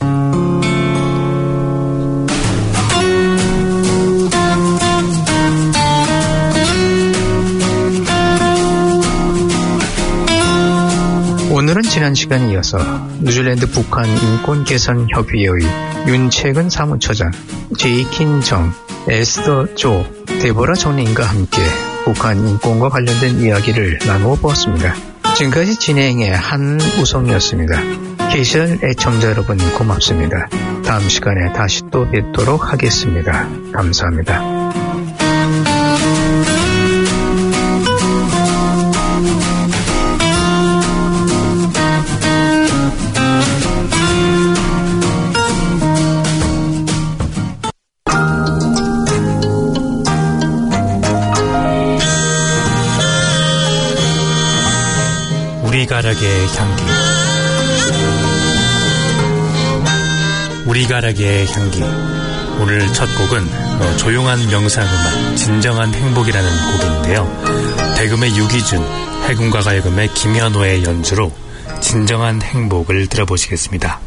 오늘은 지난 시간에 이어서 뉴질랜드 북한 인권개선협의회의 윤채근 사무처장, 제이킨 정, 에스더 조, 데보라 정님과 함께 북한 인권과 관련된 이야기를 나누어 보았습니다. 지금까지 진행의 한우성이었습니다. KCR 애청자 여러분 고맙습니다. 다음 시간에 다시 또 뵙도록 하겠습니다. 감사합니다. 우리 가락의 향기. 우리 가락의 향기. 오늘 첫 곡은 조용한 명상음악 진정한 행복이라는 곡인데요. 대금의 유기준, 해군과 가요금의 김현호의 연주로 진정한 행복을 들어보시겠습니다.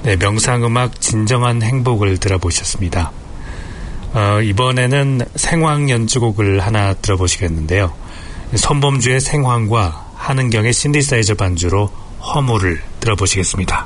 네, 명상음악 진정한 행복을 들어보셨습니다. 이번에는 생황 연주곡을 하나 들어보시겠는데요. 손범주의 생황과 한은경의 신디사이저 반주로 허물을 들어보시겠습니다.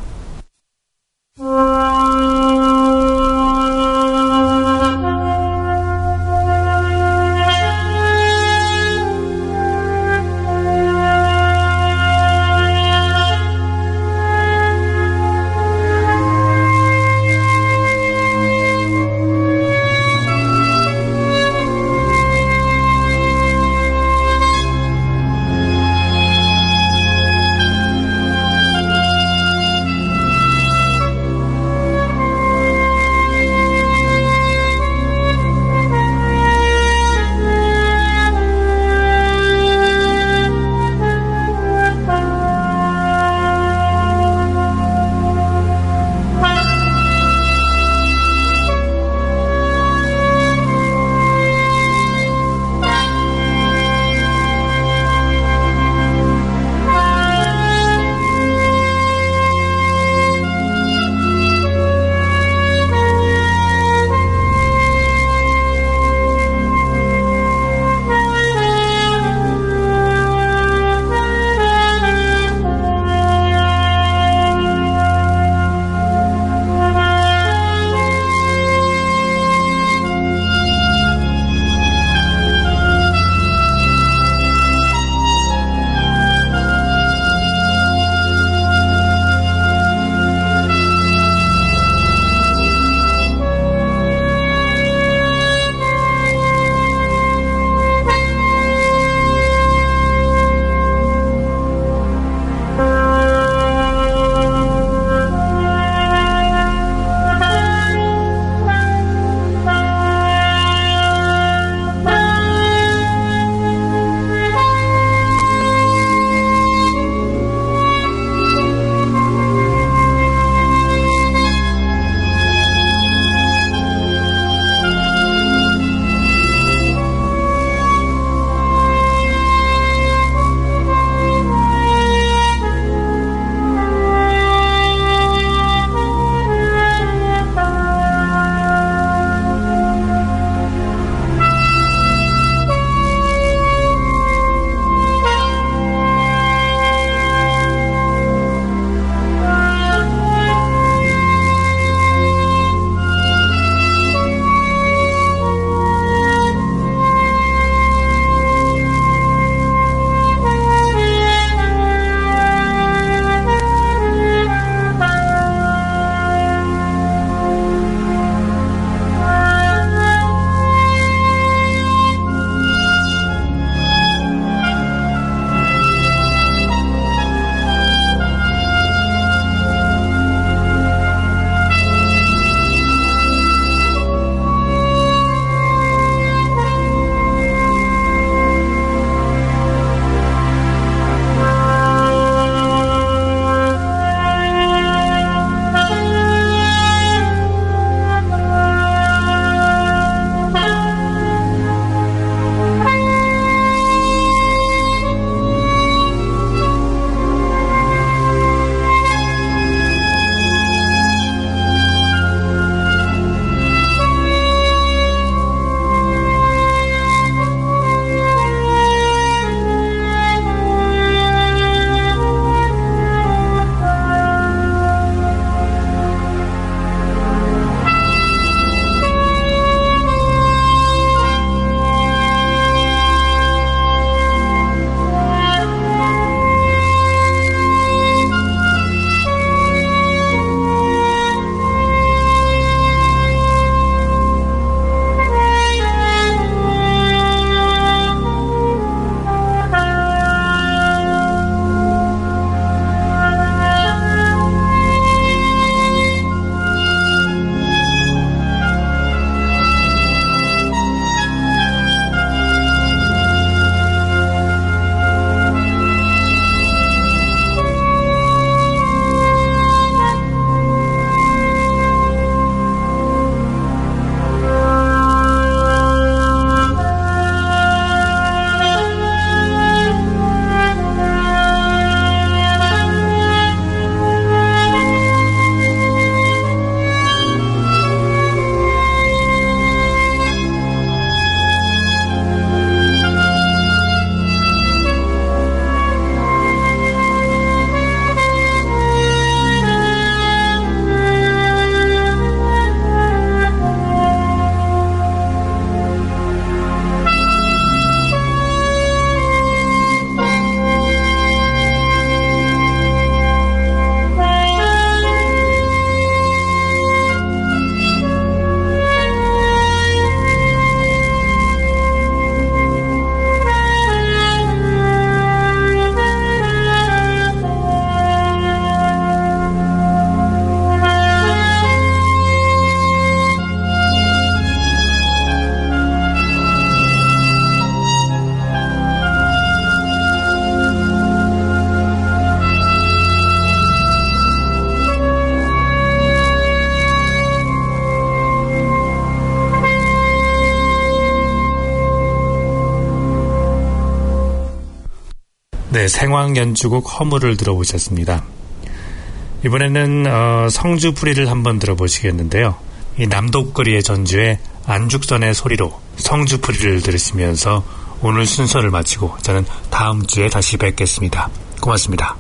네, 생황 연주곡 허물을 들어보셨습니다. 이번에는 성주풀이를 한번 들어보시겠는데요. 이 남독거리의 전주에 안죽선의 소리로 성주풀이를 들으시면서 오늘 순서를 마치고 저는 다음 주에 다시 뵙겠습니다. 고맙습니다.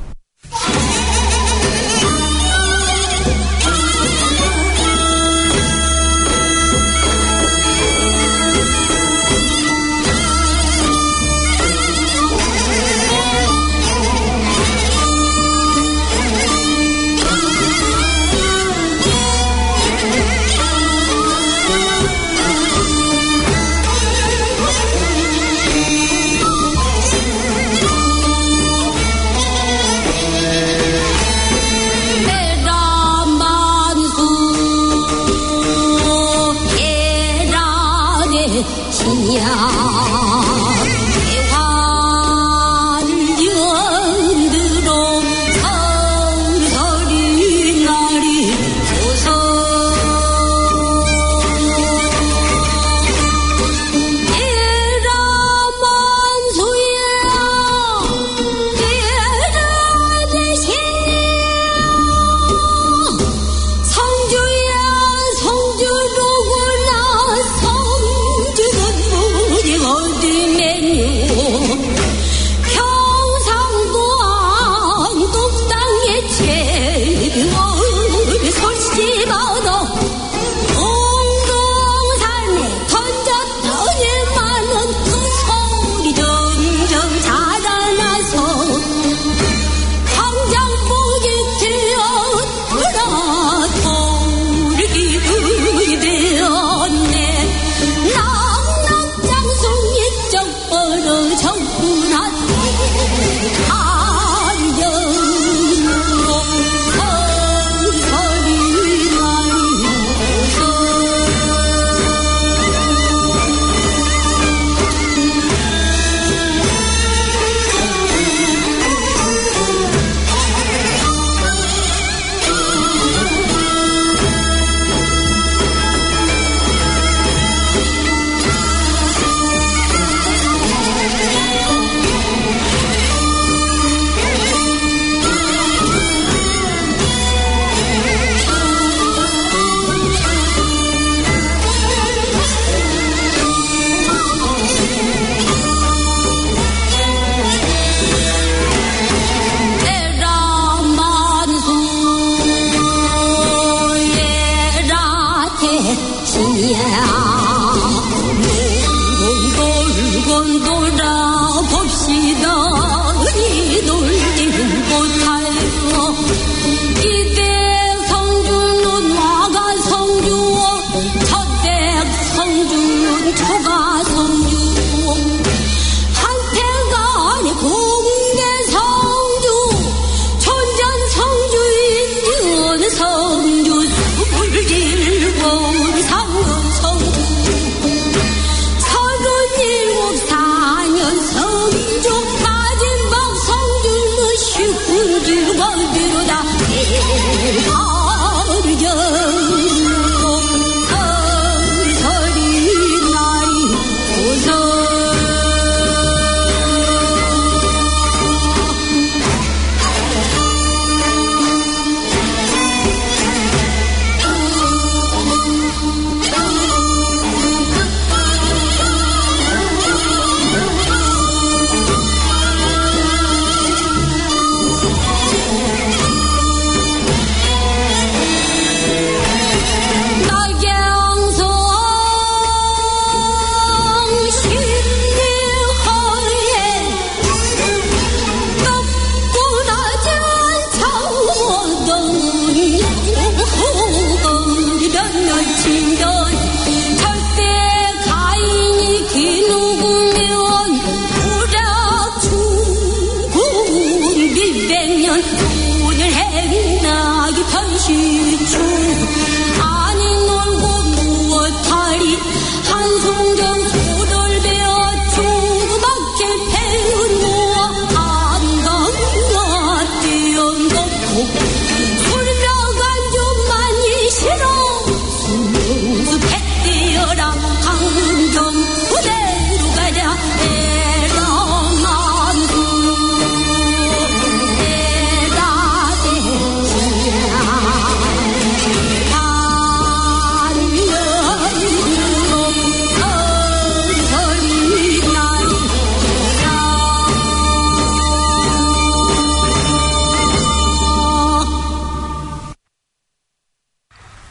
어디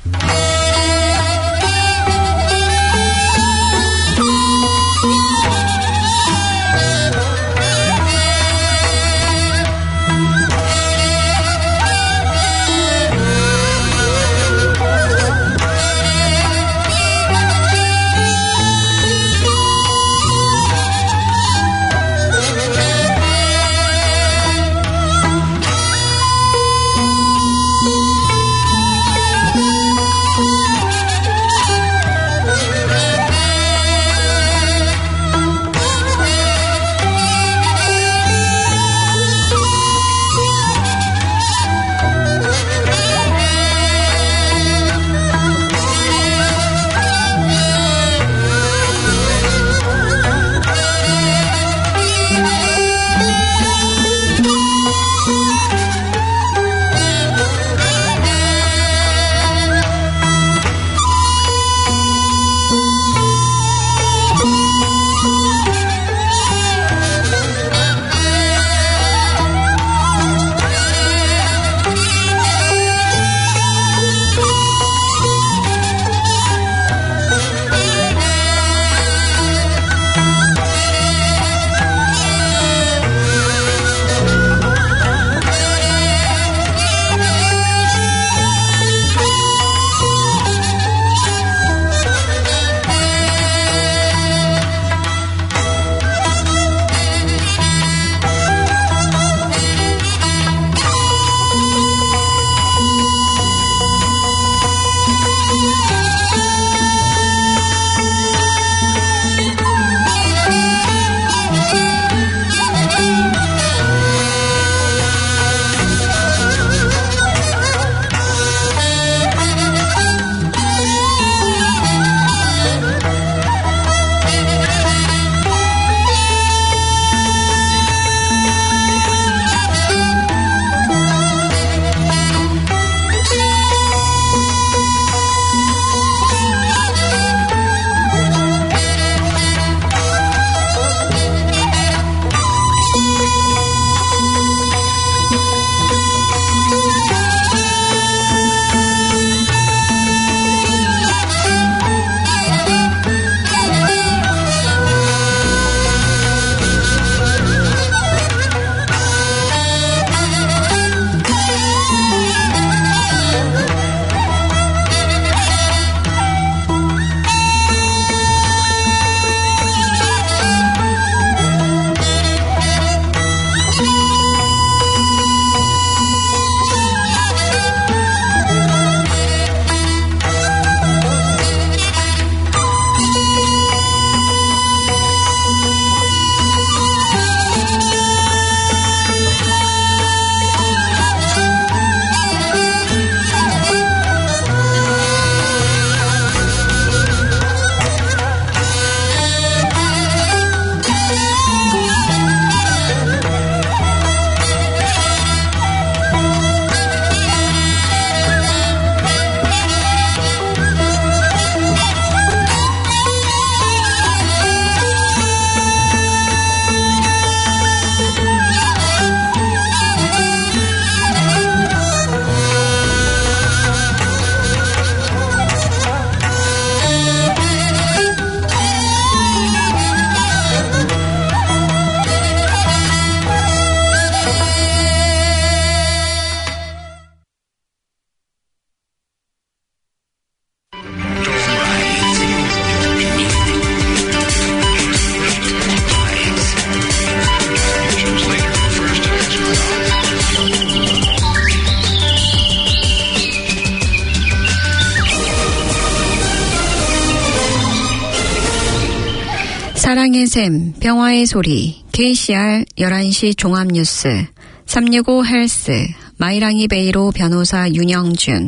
사랑의 샘, 평화의 소리, KCR 11시 종합뉴스, 365 헬스, 마이랑이 베이로 변호사 윤영준,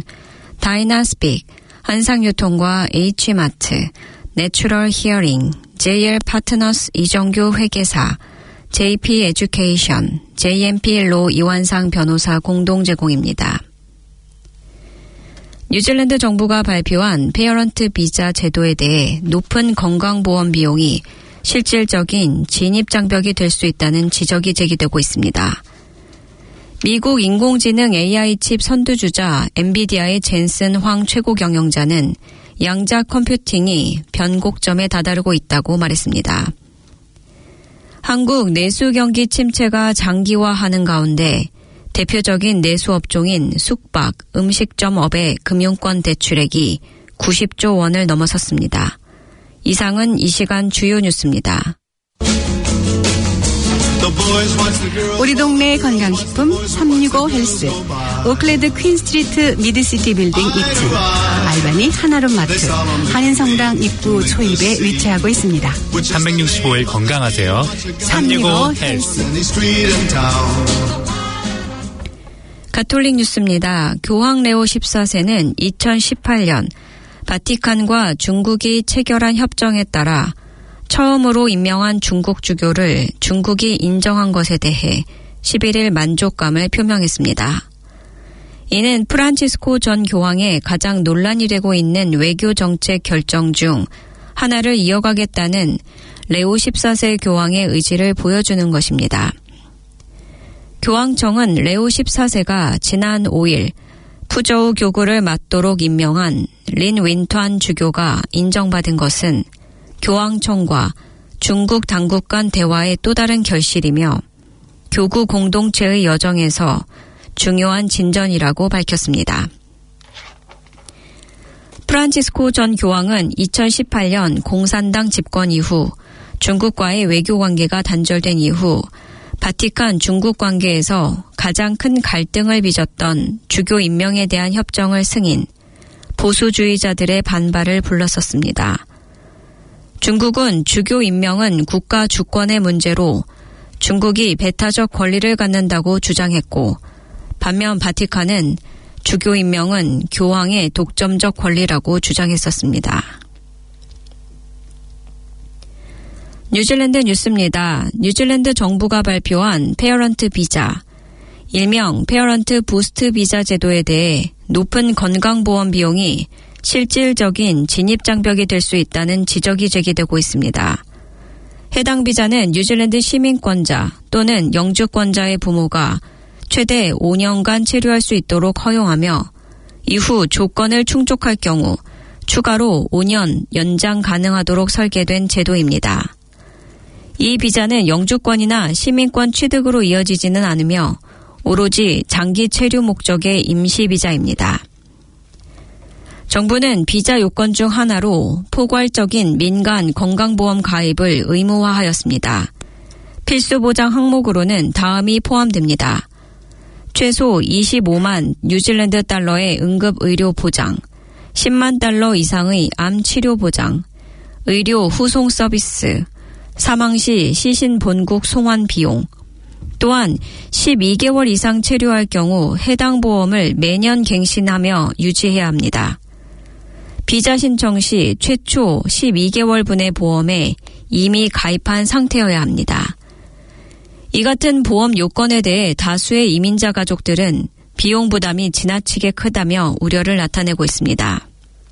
다이나스픽, 한상유통과 H마트, 내추럴 히어링, JL 파트너스 이정규 회계사, JP 에듀케이션, JMP 로 이완상 변호사 공동 제공입니다. 뉴질랜드 정부가 발표한 페어런트 비자 제도에 대해 높은 건강보험 비용이 실질적인 진입장벽이 될 수 있다는 지적이 제기되고 있습니다. 미국 인공지능 AI 칩 선두주자 엔비디아의 젠슨 황 최고 경영자는 양자 컴퓨팅이 변곡점에 다다르고 있다고 말했습니다. 한국 내수 경기 침체가 장기화하는 가운데 대표적인 내수업종인 숙박, 음식점업의 금융권 대출액이 90조 원을 넘어섰습니다. 이상은 이 시간 주요 뉴스입니다. 우리 동네 건강식품 365 헬스 오클랜드 퀸스트리트 미드시티 빌딩 2층 알바니 하나룸 마트 한인성당 입구 초입에 위치하고 있습니다. 365일 건강하세요. 365 헬스. 가톨릭 뉴스입니다. 교황 레오 14세는 2018년 바티칸과 중국이 체결한 협정에 따라 처음으로 임명한 중국 주교를 중국이 인정한 것에 대해 11일 만족감을 표명했습니다. 이는 프란치스코 전 교황의 가장 논란이 되고 있는 외교 정책 결정 중 하나를 이어가겠다는 레오 14세 교황의 의지를 보여주는 것입니다. 교황청은 레오 14세가 지난 5일 푸저우 교구를 맡도록 임명한 린 윈투안 주교가 인정받은 것은 교황청과 중국 당국 간 대화의 또 다른 결실이며 교구 공동체의 여정에서 중요한 진전이라고 밝혔습니다. 프란치스코 전 교황은 2018년 공산당 집권 이후 중국과의 외교 관계가 단절된 이후 바티칸 중국 관계에서 가장 큰 갈등을 빚었던 주교 임명에 대한 협정을 승인, 보수주의자들의 반발을 불렀었습니다. 중국은 주교 임명은 국가 주권의 문제로 중국이 배타적 권리를 갖는다고 주장했고 반면 바티칸은 주교 임명은 교황의 독점적 권리라고 주장했었습니다. 뉴질랜드 뉴스입니다. 뉴질랜드 정부가 발표한 페어런트 비자, 일명 페어런트 부스트 비자 제도에 대해 높은 건강보험 비용이 실질적인 진입장벽이 될 수 있다는 지적이 제기되고 있습니다. 해당 비자는 뉴질랜드 시민권자 또는 영주권자의 부모가 최대 5년간 체류할 수 있도록 허용하며 이후 조건을 충족할 경우 추가로 5년 연장 가능하도록 설계된 제도입니다. 이 비자는 영주권이나 시민권 취득으로 이어지지는 않으며 오로지 장기 체류 목적의 임시 비자입니다. 정부는 비자 요건 중 하나로 포괄적인 민간 건강보험 가입을 의무화하였습니다. 필수 보장 항목으로는 다음이 포함됩니다. 최소 25만 뉴질랜드 달러의 응급 의료 보장, 10만 달러 이상의 암 치료 보장, 의료 후송 서비스, 사망 시 시신 본국 송환 비용, 또한 12개월 이상 체류할 경우 해당 보험을 매년 갱신하며 유지해야 합니다. 비자 신청 시 최초 12개월분의 보험에 이미 가입한 상태여야 합니다. 이 같은 보험 요건에 대해 다수의 이민자 가족들은 비용 부담이 지나치게 크다며 우려를 나타내고 있습니다.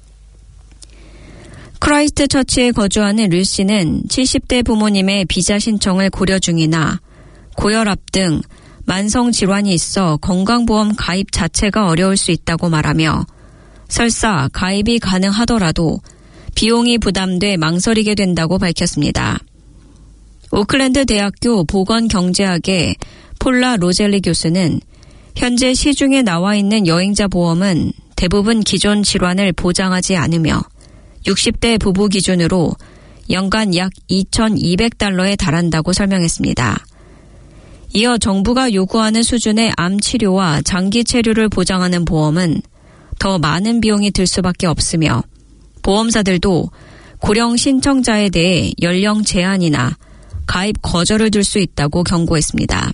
크라이스트 처치에 거주하는 류 씨는 70대 부모님의 비자 신청을 고려 중이나 고혈압 등 만성 질환이 있어 건강보험 가입 자체가 어려울 수 있다고 말하며 설사 가입이 가능하더라도 비용이 부담돼 망설이게 된다고 밝혔습니다. 오클랜드 대학교 보건경제학의 폴라 로젤리 교수는 현재 시중에 나와 있는 여행자 보험은 대부분 기존 질환을 보장하지 않으며 60대 부부 기준으로 연간 약 2,200달러에 달한다고 설명했습니다. 이어 정부가 요구하는 수준의 암 치료와 장기 체류를 보장하는 보험은 더 많은 비용이 들 수밖에 없으며 보험사들도 고령 신청자에 대해 연령 제한이나 가입 거절을 둘 수 있다고 경고했습니다.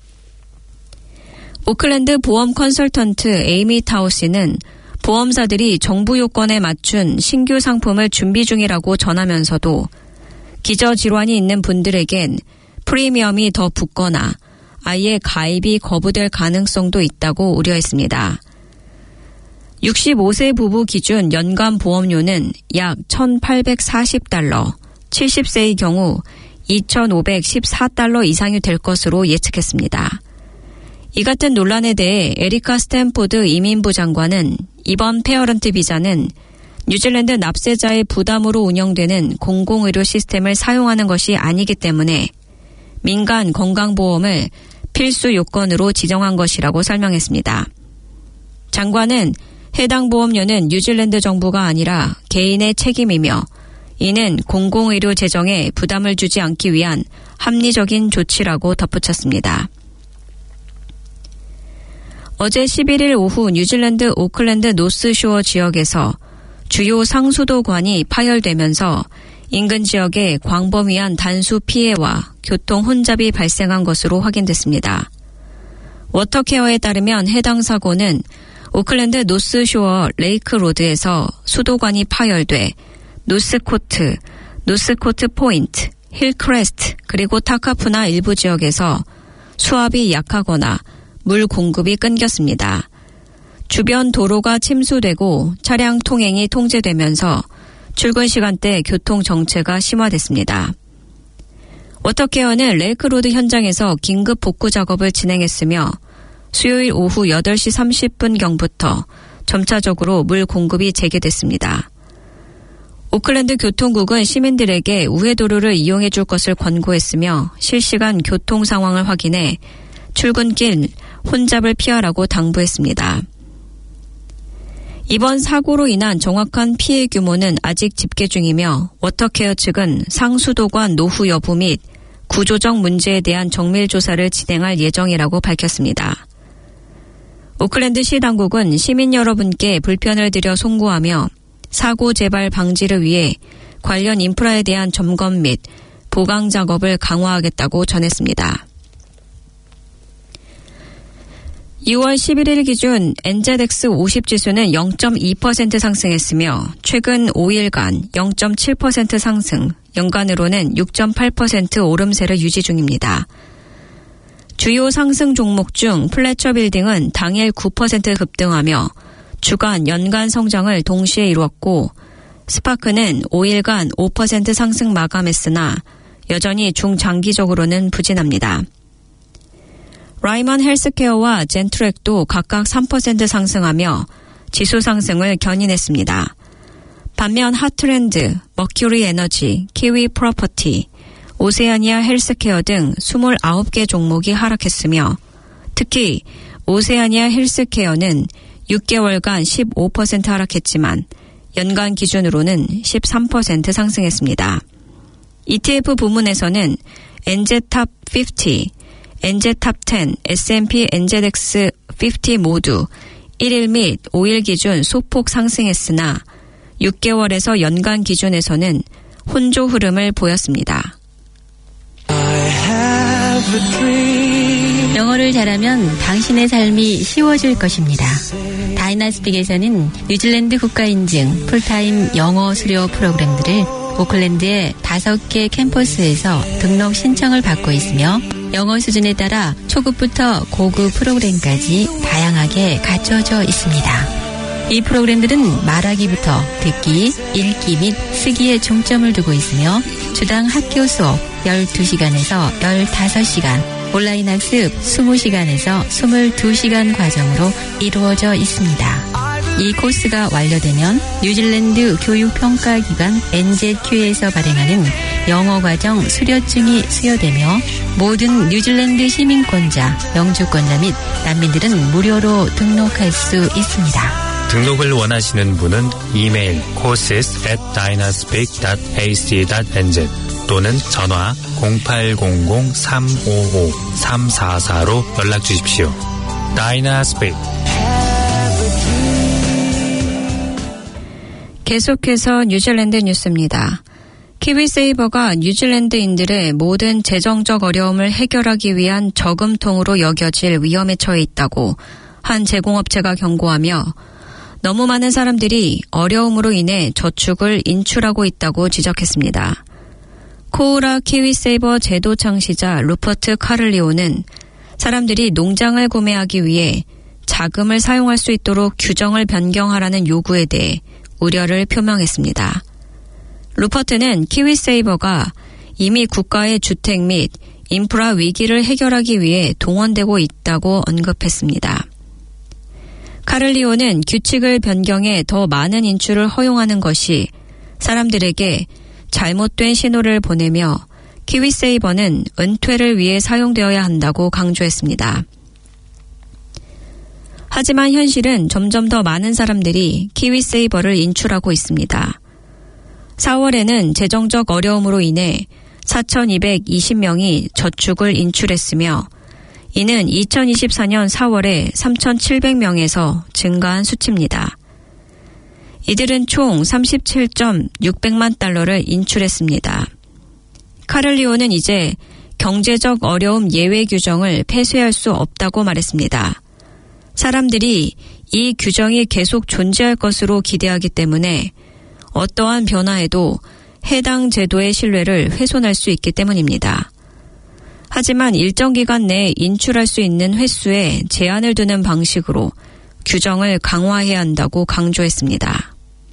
오클랜드 보험 컨설턴트 에이미 타우시는 보험사들이 정부 요건에 맞춘 신규 상품을 준비 중이라고 전하면서도 기저질환이 있는 분들에겐 프리미엄이 더 붙거나 아예 가입이 거부될 가능성도 있다고 우려했습니다. 65세 부부 기준 연간 보험료는 약 1,840달러, 70세의 경우 2,514달러 이상이 될 것으로 예측했습니다. 이 같은 논란에 대해 에리카 스탠포드 이민부 장관은 이번 페어런트 비자는 뉴질랜드 납세자의 부담으로 운영되는 공공의료 시스템을 사용하는 것이 아니기 때문에 민간 건강보험을 필수 요건으로 지정한 것이라고 설명했습니다. 장관은 해당 보험료는 뉴질랜드 정부가 아니라 개인의 책임이며 이는 공공의료 재정에 부담을 주지 않기 위한 합리적인 조치라고 덧붙였습니다. 어제 11일 오후 뉴질랜드 오클랜드 노스쇼어 지역에서 주요 상수도관이 파열되면서 인근 지역에 광범위한 단수 피해와 교통 혼잡이 발생한 것으로 확인됐습니다. 워터케어에 따르면 해당 사고는 오클랜드 노스쇼어 레이크 로드에서 수도관이 파열돼 노스코트 포인트, 힐크레스트 그리고 타카푸나 일부 지역에서 수압이 약하거나 물 공급이 끊겼습니다. 주변 도로가 침수되고 차량 통행이 통제되면서 출근 시간대 교통 정체가 심화됐습니다. 워터케어는 레이크로드 현장에서 긴급 복구 작업을 진행했으며 수요일 오후 8시 30분경부터 점차적으로 물 공급이 재개됐습니다. 오클랜드 교통국은 시민들에게 우회도로를 이용해 줄 것을 권고했으며 실시간 교통 상황을 확인해 출근길 혼잡을 피하라고 당부했습니다. 이번 사고로 인한 정확한 피해 규모는 아직 집계 중이며 워터케어 측은 상수도관 노후 여부 및 구조적 문제에 대한 정밀 조사를 진행할 예정이라고 밝혔습니다. 오클랜드시 당국은 시민 여러분께 불편을 드려 송구하며 사고 재발 방지를 위해 관련 인프라에 대한 점검 및 보강 작업을 강화하겠다고 전했습니다. 2월 11일 기준 NZX 50 지수는 0.2% 상승했으며 최근 5일간 0.7% 상승, 연간으로는 6.8% 오름세를 유지 중입니다. 주요 상승 종목 중 플래처 빌딩은 당일 9% 급등하며 주간, 연간 성장을 동시에 이루었고 스파크는 5일간 5% 상승 마감했으나 여전히 중장기적으로는 부진합니다. 라이먼 헬스케어와 젠트랙도 각각 3% 상승하며 지수 상승을 견인했습니다. 반면 하트랜드, 머큐리 에너지, 키위 프로퍼티, 오세아니아 헬스케어 등 29개 종목이 하락했으며 특히 오세아니아 헬스케어는 6개월간 15% 하락했지만 연간 기준으로는 13% 상승했습니다. ETF 부문에서는 NZ탑 50, NZ탑 10, S&P NZX 50 모두 1일 및 5일 기준 소폭 상승했으나 6개월에서 연간 기준에서는 혼조 흐름을 보였습니다. 영어를 잘하면 당신의 삶이 쉬워질 것입니다. 다이나스픽에서는 뉴질랜드 국가인증 풀타임 영어 수료 프로그램들을 오클랜드의 5개 캠퍼스에서 등록 신청을 받고 있으며 영어 수준에 따라 초급부터 고급 프로그램까지 다양하게 갖춰져 있습니다. 이 프로그램들은 말하기부터 듣기, 읽기 및 쓰기에 중점을 두고 있으며 주당 학교 수업 12시간에서 15시간, 온라인 학습 20시간에서 22시간 과정으로 이루어져 있습니다. 이 코스가 완료되면 뉴질랜드 교육평가기관 NZQ에서 발행하는 영어과정 수료증이 수여되며 모든 뉴질랜드 시민권자, 영주권자 및 난민들은 무료로 등록할 수 있습니다. 등록을 원하시는 분은 이메일 courses@dynaspeak.ac.nz 또는 전화 0800-355-344로 연락 주십시오. 다이나스펙. 계속해서 뉴질랜드 뉴스입니다. 키위세이버가 뉴질랜드인들의 모든 재정적 어려움을 해결하기 위한 저금통으로 여겨질 위험에 처해 있다고 한 제공업체가 경고하며 너무 많은 사람들이 어려움으로 인해 저축을 인출하고 있다고 지적했습니다. 코우라 키위세이버 제도 창시자 루퍼트 카를리오는 사람들이 농장을 구매하기 위해 자금을 사용할 수 있도록 규정을 변경하라는 요구에 대해 우려를 표명했습니다. 루퍼트는 키위세이버가 이미 국가의 주택 및 인프라 위기를 해결하기 위해 동원되고 있다고 언급했습니다. 카를리오는 규칙을 변경해 더 많은 인출을 허용하는 것이 사람들에게 잘못된 신호를 보내며 키위세이버는 은퇴를 위해 사용되어야 한다고 강조했습니다. 하지만 현실은 점점 더 많은 사람들이 키위세이버를 인출하고 있습니다. 4월에는 재정적 어려움으로 인해 4,220명이 저축을 인출했으며 이는 2024년 4월에 3,700명에서 증가한 수치입니다. 이들은 총 37.600만 달러를 인출했습니다. 카를리오는 이제 경제적 어려움 예외 규정을 폐쇄할 수 없다고 말했습니다. 사람들이 이 규정이 계속 존재할 것으로 기대하기 때문에 어떠한 변화에도 해당 제도의 신뢰를 훼손할 수 있기 때문입니다. 하지만 일정 기간 내에 인출할 수 있는 횟수에 제한을 두는 방식으로 규정을 강화해야 한다고 강조했습니다.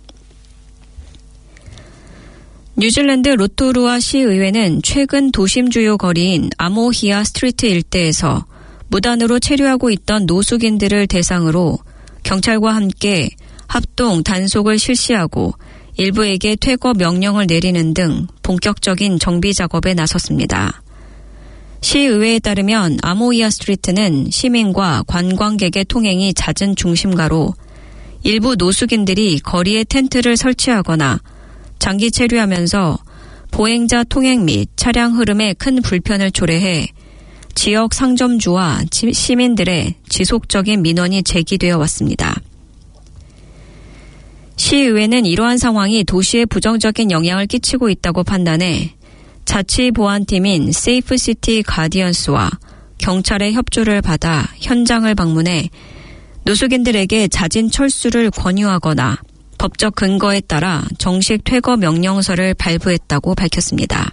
뉴질랜드 로토루아 시의회는 최근 도심 주요 거리인 아모히아 스트리트 일대에서 무단으로 체류하고 있던 노숙인들을 대상으로 경찰과 함께 합동 단속을 실시하고 일부에게 퇴거 명령을 내리는 등 본격적인 정비 작업에 나섰습니다. 시의회에 따르면 아모히아 스트리트는 시민과 관광객의 통행이 잦은 중심가로 일부 노숙인들이 거리에 텐트를 설치하거나 장기 체류하면서 보행자 통행 및 차량 흐름에 큰 불편을 초래해 지역 상점주와 시민들의 지속적인 민원이 제기되어 왔습니다. 시의회는 이러한 상황이 도시에 부정적인 영향을 끼치고 있다고 판단해 자치보안팀인 세이프시티 가디언스와 경찰의 협조를 받아 현장을 방문해 노숙인들에게 잦은 철수를 권유하거나 법적 근거에 따라 정식 퇴거 명령서를 발부했다고 밝혔습니다.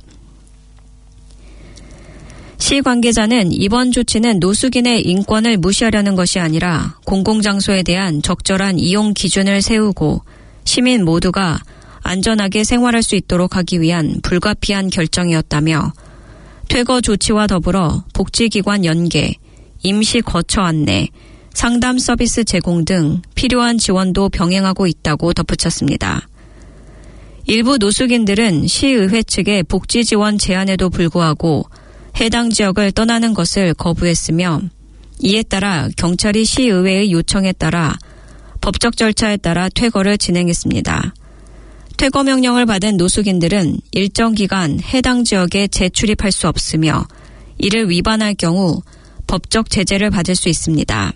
시 관계자는 이번 조치는 노숙인의 인권을 무시하려는 것이 아니라 공공장소에 대한 적절한 이용 기준을 세우고 시민 모두가 안전하게 생활할 수 있도록 하기 위한 불가피한 결정이었다며 퇴거 조치와 더불어 복지기관 연계, 임시 거처 안내, 상담 서비스 제공 등 필요한 지원도 병행하고 있다고 덧붙였습니다. 일부 노숙인들은 시의회 측의 복지 지원 제안에도 불구하고 해당 지역을 떠나는 것을 거부했으며 이에 따라 경찰이 시의회의 요청에 따라 법적 절차에 따라 퇴거를 진행했습니다. 퇴거 명령을 받은 노숙인들은 일정 기간 해당 지역에 재출입할 수 없으며 이를 위반할 경우 법적 제재를 받을 수 있습니다.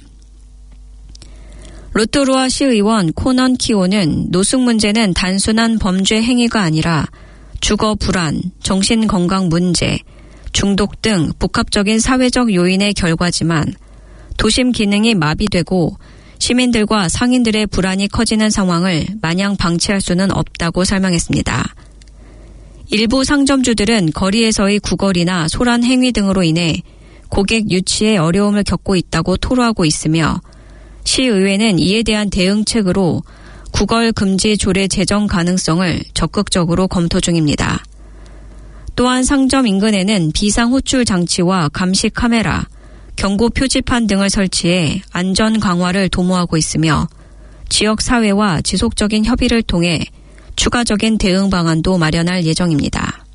로토루아 시의원 코넌 키오는 노숙 문제는 단순한 범죄 행위가 아니라 주거 불안, 정신건강 문제, 중독 등 복합적인 사회적 요인의 결과지만 도심 기능이 마비되고 시민들과 상인들의 불안이 커지는 상황을 마냥 방치할 수는 없다고 설명했습니다. 일부 상점주들은 거리에서의 구걸이나 소란 행위 등으로 인해 고객 유치에 어려움을 겪고 있다고 토로하고 있으며 시의회는 이에 대한 대응책으로 구걸 금지 조례 제정 가능성을 적극적으로 검토 중입니다. 또한 상점 인근에는 비상 호출 장치와 감시 카메라, 경고 표지판 등을 설치해 안전 강화를 도모하고 있으며 지역 사회와 지속적인 협의를 통해 추가적인 대응 방안도 마련할 예정입니다.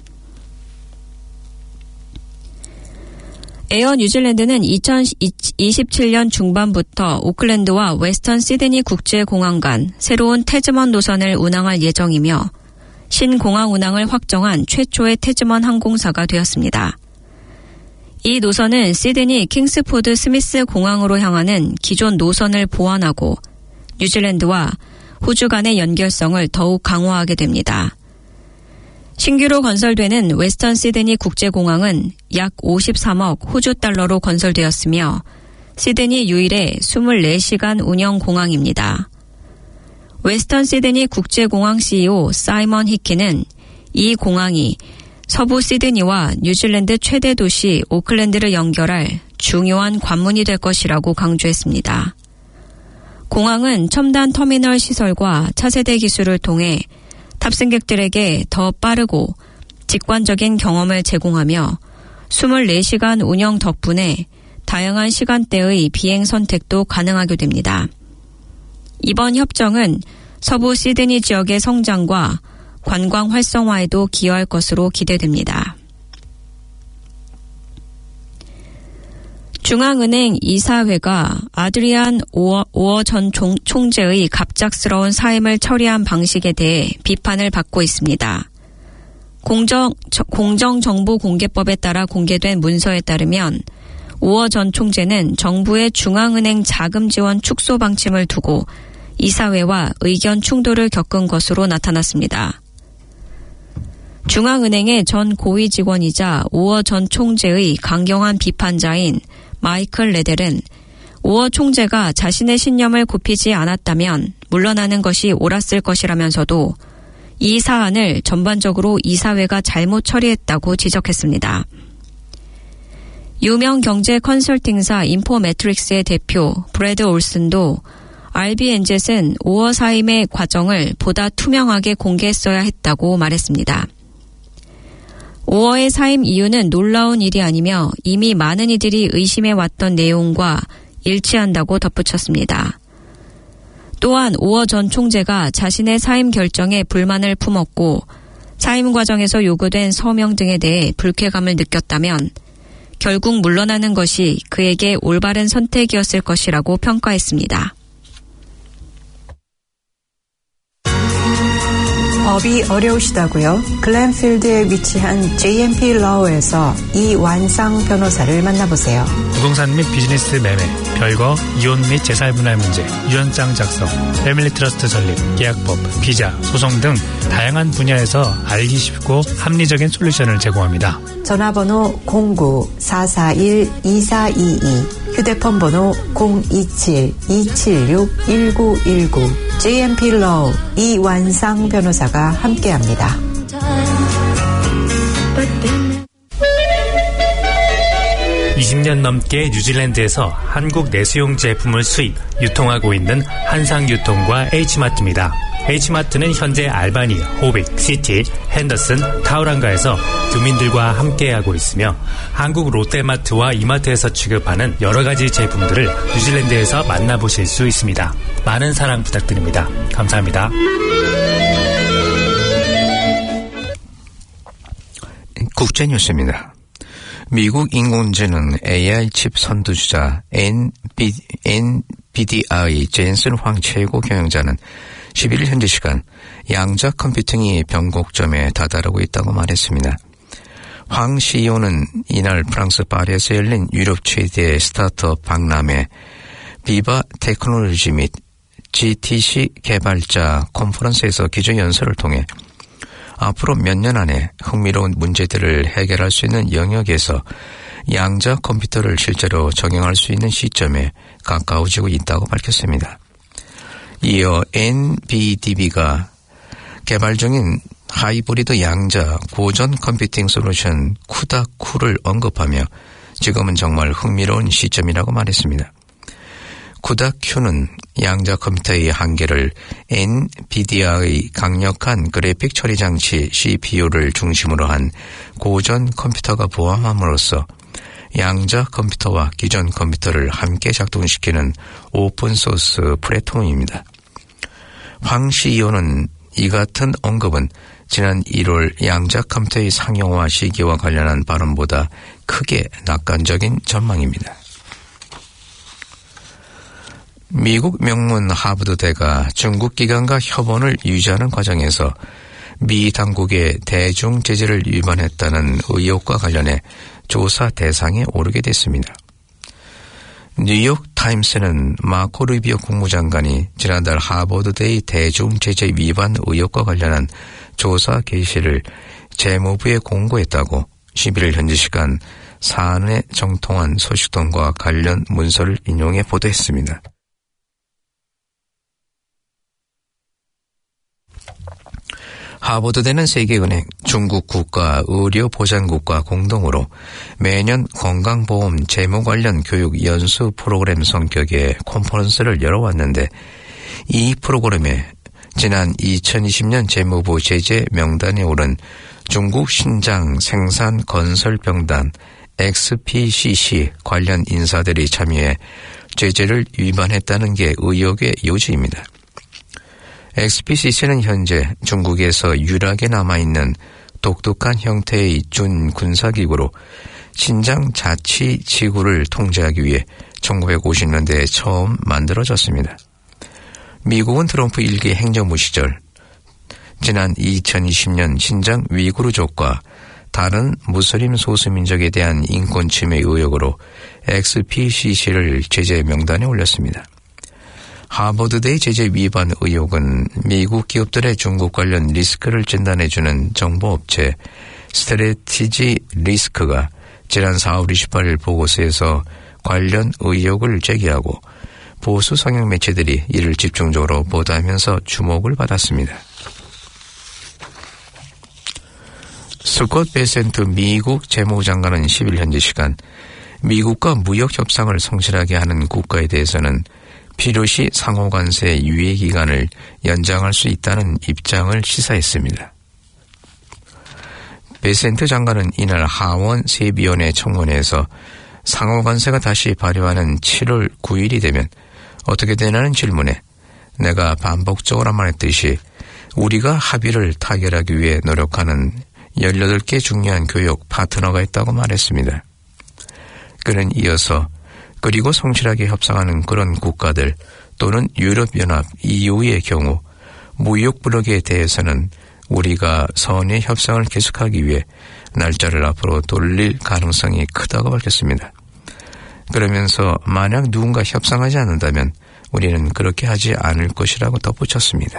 에어 뉴질랜드는 2027년 중반부터 오클랜드와 웨스턴 시드니 국제공항 간 새로운 태즈먼 노선을 운항할 예정이며 신공항 운항을 확정한 최초의 태즈먼 항공사가 되었습니다. 이 노선은 시드니 킹스포드 스미스 공항으로 향하는 기존 노선을 보완하고 뉴질랜드와 호주 간의 연결성을 더욱 강화하게 됩니다. 신규로 건설되는 웨스턴 시드니 국제공항은 약 53억 호주 달러로 건설되었으며 시드니 유일의 24시간 운영 공항입니다. 웨스턴 시드니 국제공항 CEO 사이먼 히키는 이 공항이 서부 시드니와 뉴질랜드 최대 도시 오클랜드를 연결할 중요한 관문이 될 것이라고 강조했습니다. 공항은 첨단 터미널 시설과 차세대 기술을 통해 탑승객들에게 더 빠르고 직관적인 경험을 제공하며 24시간 운영 덕분에 다양한 시간대의 비행 선택도 가능하게 됩니다. 이번 협정은 서부 시드니 지역의 성장과 관광 활성화에도 기여할 것으로 기대됩니다. 중앙은행 이사회가 아드리안 오어 전 총재의 갑작스러운 사임을 처리한 방식에 대해 비판을 받고 있습니다. 공정정보공개법에 따라 공개된 문서에 따르면 오어 전 총재는 정부의 중앙은행 자금 지원 축소 방침을 두고 이사회와 의견 충돌을 겪은 것으로 나타났습니다. 중앙은행의 전 고위 직원이자 오어 전 총재의 강경한 비판자인 마이클 레델은 오어 총재가 자신의 신념을 굽히지 않았다면 물러나는 것이 옳았을 것이라면서도 이 사안을 전반적으로 이사회가 잘못 처리했다고 지적했습니다. 유명 경제 컨설팅사 인포매트릭스의 대표 브래드 올슨도 RBNZ은 오어 사임의 과정을 보다 투명하게 공개했어야 했다고 말했습니다. 오어의 사임 이유는 놀라운 일이 아니며 이미 많은 이들이 의심해왔던 내용과 일치한다고 덧붙였습니다. 또한 오어 전 총재가 자신의 사임 결정에 불만을 품었고 사임 과정에서 요구된 서명 등에 대해 불쾌감을 느꼈다면 결국 물러나는 것이 그에게 올바른 선택이었을 것이라고 평가했습니다. 법이 어려우시다고요? 글렌필드에 위치한 JMP 러에서 이완상 변호사를 만나보세요. 부동산 및 비즈니스 매매, 별거, 이혼 및 재산분할 문제, 유언장 작성, 패밀리 트러스트 설립, 계약법, 비자, 소송 등 다양한 분야에서 알기 쉽고 합리적인 솔루션을 제공합니다. 전화번호 09-441-2422, 휴대폰 번호 027-276-1919, JMP 러우 이완상 변호사가 함께합니다. (20년) 넘게 뉴질랜드에서 한국 내수용 제품을 수입, 유통하고 있는 한상유통과 H마트입니다. H마트는 현재 알바니, 호빅, 시티, 핸더슨, 타우랑가에서 주민들과 함께하고 있으며 한국 롯데마트와 이마트에서 취급하는 여러 가지 제품들을 뉴질랜드에서 만나보실 수 있습니다. 많은 사랑 부탁드립니다. 감사합니다. 국제뉴스입니다. 미국 인공지능 AI 칩 선두주자 NVIDIA의 젠슨 황 최고 경영자는 11일 현지 시간 양자 컴퓨팅이 변곡점에 다다르고 있다고 말했습니다. 황 CEO는 이날 프랑스 파리에서 열린 유럽 최대의 스타트업 박람회 비바 테크놀로지 및 GTC 개발자 컨퍼런스에서 기조연설을 통해 앞으로 몇 년 안에 흥미로운 문제들을 해결할 수 있는 영역에서 양자 컴퓨터를 실제로 적용할 수 있는 시점에 가까워지고 있다고 밝혔습니다. 이어 NVDB가 개발 중인 하이브리드 양자 고전 컴퓨팅 솔루션 쿠다쿠를 언급하며 지금은 정말 흥미로운 시점이라고 말했습니다. 쿠다큐는 양자 컴퓨터의 한계를 NVIDIA의 강력한 그래픽 처리 장치 CPU를 중심으로 한 고전 컴퓨터가 포함함으로써 양자 컴퓨터와 기존 컴퓨터를 함께 작동시키는 오픈소스 플랫폼입니다. 황 CEO는 이 같은 언급은 지난 1월 양자 컴퓨터의 상용화 시기와 관련한 발언보다 크게 낙관적인 전망입니다. 미국 명문 하버드대가 중국 기관과 협언을 유지하는 과정에서 미 당국의 대중 제재를 위반했다는 의혹과 관련해 조사 대상에 오르게 됐습니다. 뉴욕 타임스는 마코 루비오 국무장관이 지난달 하버드대의 대중 제재 위반 의혹과 관련한 조사 개시를 재무부에 공고했다고 11일 현지 시간 사안에 정통한 소식통과 관련 문서를 인용해 보도했습니다. 하버드대는 세계은행, 중국 국가 의료보장국과 공동으로 매년 건강보험 재무 관련 교육 연수 프로그램 성격의 컨퍼런스를 열어왔는데 이 프로그램에 지난 2020년 재무부 제재 명단에 오른 중국 신장 생산 건설병단 XPCC 관련 인사들이 참여해 제재를 위반했다는 게 의혹의 요지입니다. XPCC는 현재 중국에서 유일하게 남아있는 독특한 형태의 준군사기구로 신장 자치지구를 통제하기 위해 1950년대에 처음 만들어졌습니다. 미국은 트럼프 1기 행정부 시절 지난 2020년 신장 위구르족과 다른 무슬림 소수민족에 대한 인권 침해 의혹으로 XPCC를 제재 명단에 올렸습니다. 하버드대의 제재 위반 의혹은 미국 기업들의 중국 관련 리스크를 진단해주는 정보업체 스트래티지 리스크가 지난 4월 28일 보고서에서 관련 의혹을 제기하고 보수 성향 매체들이 이를 집중적으로 보도하면서 주목을 받았습니다. 스콧 베센트 미국 재무장관은 10일 현지 시간 미국과 무역 협상을 성실하게 하는 국가에 대해서는 필요시 상호관세 유예기간을 연장할 수 있다는 입장을 시사했습니다. 베센트 장관은 이날 하원 세비원회 청원에서 상호관세가 다시 발효하는 7월 9일이 되면 어떻게 되냐는 질문에 내가 반복적으로 말했듯이 우리가 합의를 타결하기 위해 노력하는 18개 중요한 교역 파트너가 있다고 말했습니다. 그는 이어서 그리고 성실하게 협상하는 그런 국가들 또는 유럽연합 EU의 경우 무역 블록에 대해서는 우리가 선의 협상을 계속하기 위해 날짜를 앞으로 돌릴 가능성이 크다고 밝혔습니다. 그러면서 만약 누군가 협상하지 않는다면 우리는 그렇게 하지 않을 것이라고 덧붙였습니다.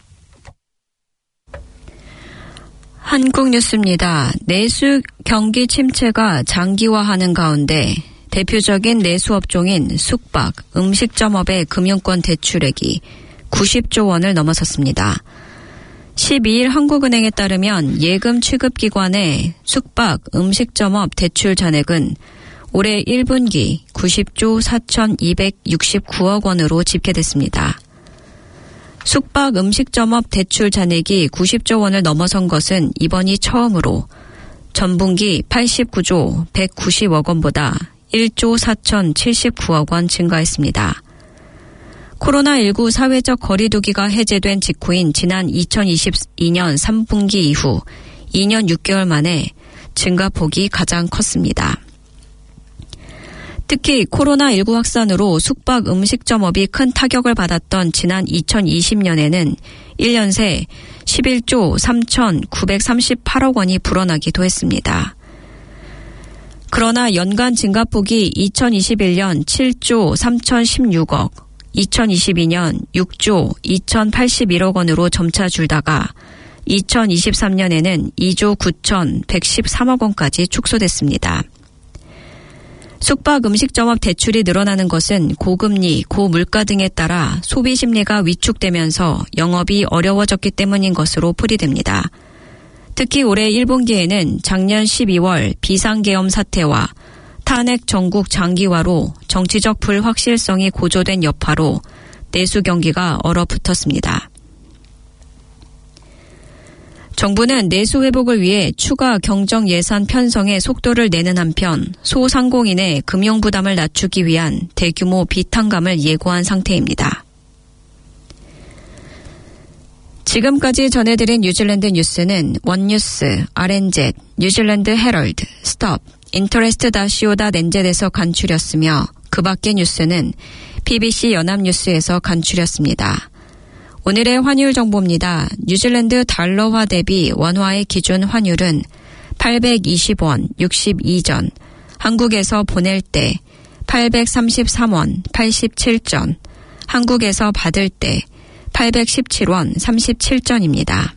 한국 뉴스입니다. 내수 경기 침체가 장기화하는 가운데 대표적인 내수업종인 숙박, 음식점업의 금융권 대출액이 90조 원을 넘어섰습니다. 12일 한국은행에 따르면 예금 취급기관의 숙박, 음식점업 대출 잔액은 올해 1분기 90조 4,269억 원으로 집계됐습니다. 숙박, 음식점업 대출 잔액이 90조 원을 넘어선 것은 이번이 처음으로 전분기 89조 190억 원보다 1조 4,079억 원 증가했습니다. 코로나19 사회적 거리두기가 해제된 직후인 지난 2022년 3분기 이후 2년 6개월 만에 증가폭이 가장 컸습니다. 특히 코로나19 확산으로 숙박 음식점업이 큰 타격을 받았던 지난 2020년에는 1년 새 11조 3,938억 원이 불어나기도 했습니다. 그러나 연간 증가폭이 2021년 7조 3,016억, 2022년 6조 2,081억 원으로 점차 줄다가 2023년에는 2조 9,113억 원까지 축소됐습니다. 숙박 음식점업 대출이 늘어나는 것은 고금리, 고물가 등에 따라 소비 심리가 위축되면서 영업이 어려워졌기 때문인 것으로 풀이됩니다. 특히 올해 1분기에는 작년 12월 비상계엄 사태와 탄핵 전국 장기화로 정치적 불확실성이 고조된 여파로 내수 경기가 얼어붙었습니다. 정부는 내수 회복을 위해 추가 경정 예산 편성에 속도를 내는 한편 소상공인의 금융 부담을 낮추기 위한 대규모 비탄감을 예고한 상태입니다. 지금까지 전해드린 뉴질랜드 뉴스는 원뉴스, RNZ, 뉴질랜드 헤럴드, 스톱, interest.co.nz에서 간추렸으며 그 밖의 뉴스는 BBC 연합뉴스에서 간추렸습니다. 오늘의 환율 정보입니다. 뉴질랜드 달러화 대비 원화의 기준 환율은 820원 62전, 한국에서 보낼 때 833원 87전, 한국에서 받을 때 817원 37전입니다.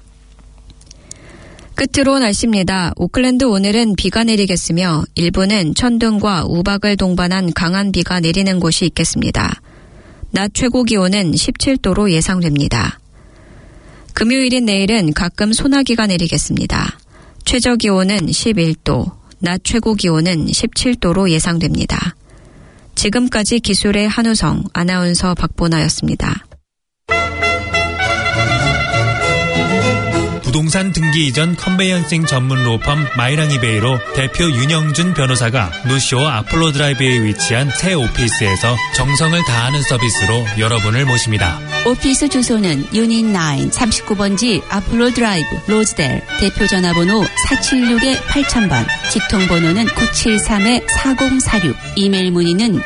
끝으로 날씨입니다. 오클랜드 오늘은 비가 내리겠으며 일부는 천둥과 우박을 동반한 강한 비가 내리는 곳이 있겠습니다. 낮 최고 기온은 17도로 예상됩니다. 금요일인 내일은 가끔 소나기가 내리겠습니다. 최저 기온은 11도, 낮 최고 기온은 17도로 예상됩니다. 지금까지 기술의 한우성, 아나운서 박보나였습니다. 부동산 등기 이전 컨베이언싱 전문 로펌 마이랑이베이로 대표 윤영준 변호사가 노쇼 아폴로 드라이브에 위치한 새 오피스에서 정성을 다하는 서비스로 여러분을 모십니다. 오피스 주소는 유닛 9 39번지 아폴로 드라이브 로즈델, 대표 전화번호 476-8000번, 직통번호는 973-4046, 이메일 문의는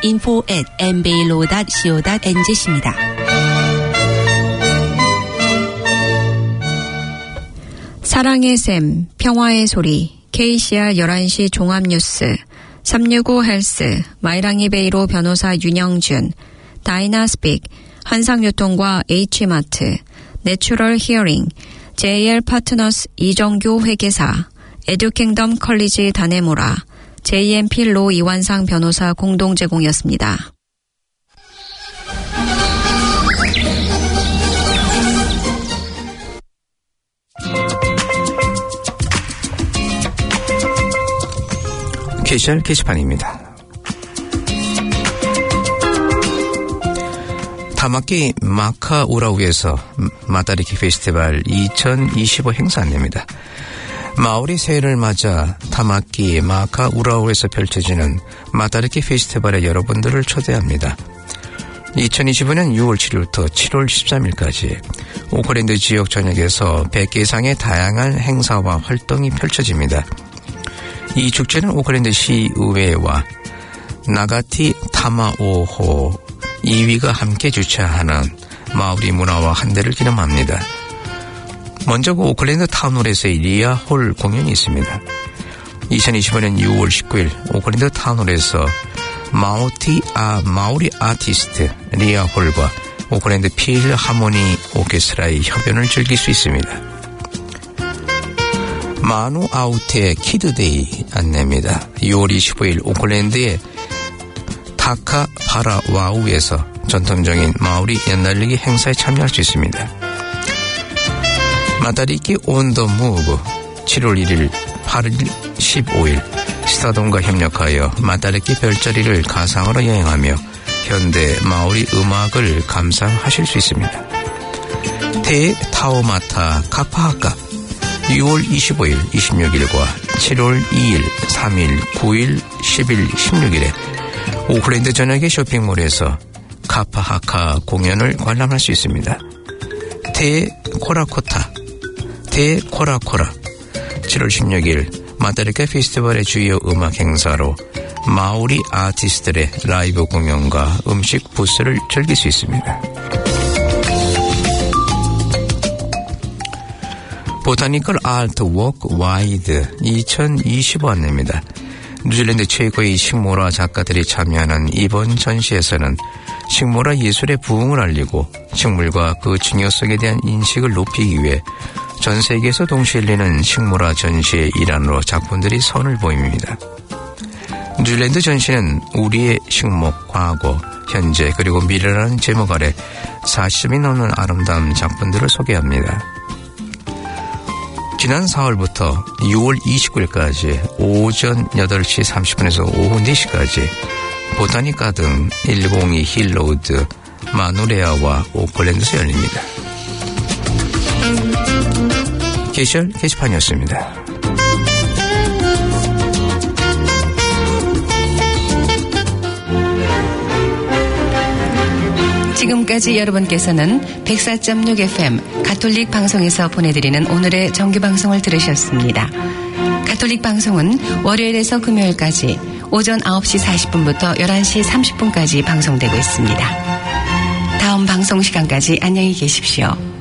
info@mbailo.co.nz입니다. 사랑의 샘, 평화의 소리, KCR 11시 종합뉴스, 365 헬스, 마이랑이베이로 변호사 윤영준, 다이나스픽, 한상유통과 H마트, 내추럴 히어링, JL 파트너스 이정교 회계사, 에듀킹덤 컬리지 다네모라, JMP 로 이완상 변호사 공동 제공이었습니다. KCR 게시판입니다. 타마키 마카우라우에서 마다리키 페스티벌 2025 행사 안내입니다. 마오리 새해를 맞아 타마키 마카우라우에서 펼쳐지는 마다리키 페스티벌에 여러분들을 초대합니다. 2025년 6월 7일부터 7월 13일까지 오클랜드 지역 전역에서 100개 이상의 다양한 행사와 활동이 펼쳐집니다. 이 축제는 오클랜드 시의회와 나가티 타마오호 2위가 함께 주최하는 마오리 문화와 한대를 기념합니다. 먼저 오클랜드 타운홀에서의 리아홀 공연이 있습니다. 2025년 6월 19일 오클랜드 타운홀에서 마오리 아티스트 리아홀과 오클랜드 필하모니 오케스트라의 협연을 즐길 수 있습니다. 마누 아우트의 키드데이 안내입니다. 6월 25일 오클랜드의 타카파라와우에서 전통적인 마오리 옛날리기 행사에 참여할 수 있습니다. 마다리키 온 더 무브 7월 1일, 8일, 15일 스타돔과 협력하여 마다리키 별자리를 가상으로 여행하며 현대 마오리 음악을 감상하실 수 있습니다. 대타오마타 카파하카 6월 25일, 26일과 7월 2일, 3일, 9일, 10일, 16일에 오클랜드 전역의 쇼핑몰에서 카파하카 공연을 관람할 수 있습니다. 대코라코라 7월 16일 마다리카 페스티벌의 주요 음악 행사로 마오리 아티스트들의 라이브 공연과 음식 부스를 즐길 수 있습니다. 보타니컬 아트 워크 와이드 2025 안내입니다. 뉴질랜드 최고의 식물화 작가들이 참여하는 이번 전시에서는 식물화 예술의 부흥을 알리고 식물과 그 중요성에 대한 인식을 높이기 위해 전 세계에서 동시에 열리는 식물화 전시의 일환으로 작품들이 선을 보입니다. 뉴질랜드 전시는 우리의 식목, 과거, 현재 그리고 미래라는 제목 아래 40점이 넘는 아름다운 작품들을 소개합니다. 지난 4월부터 6월 29일까지 오전 8시 30분에서 오후 4시까지 보타닉 가든 102 힐로우드 마누레아와 오클랜드에서 열립니다. 게시판이었습니다. 지금까지 여러분께서는 104.6 FM 가톨릭 방송에서 보내드리는 오늘의 정규방송을 들으셨습니다. 가톨릭 방송은 월요일에서 금요일까지 오전 9시 40분부터 11시 30분까지 방송되고 있습니다. 다음 방송 시간까지 안녕히 계십시오.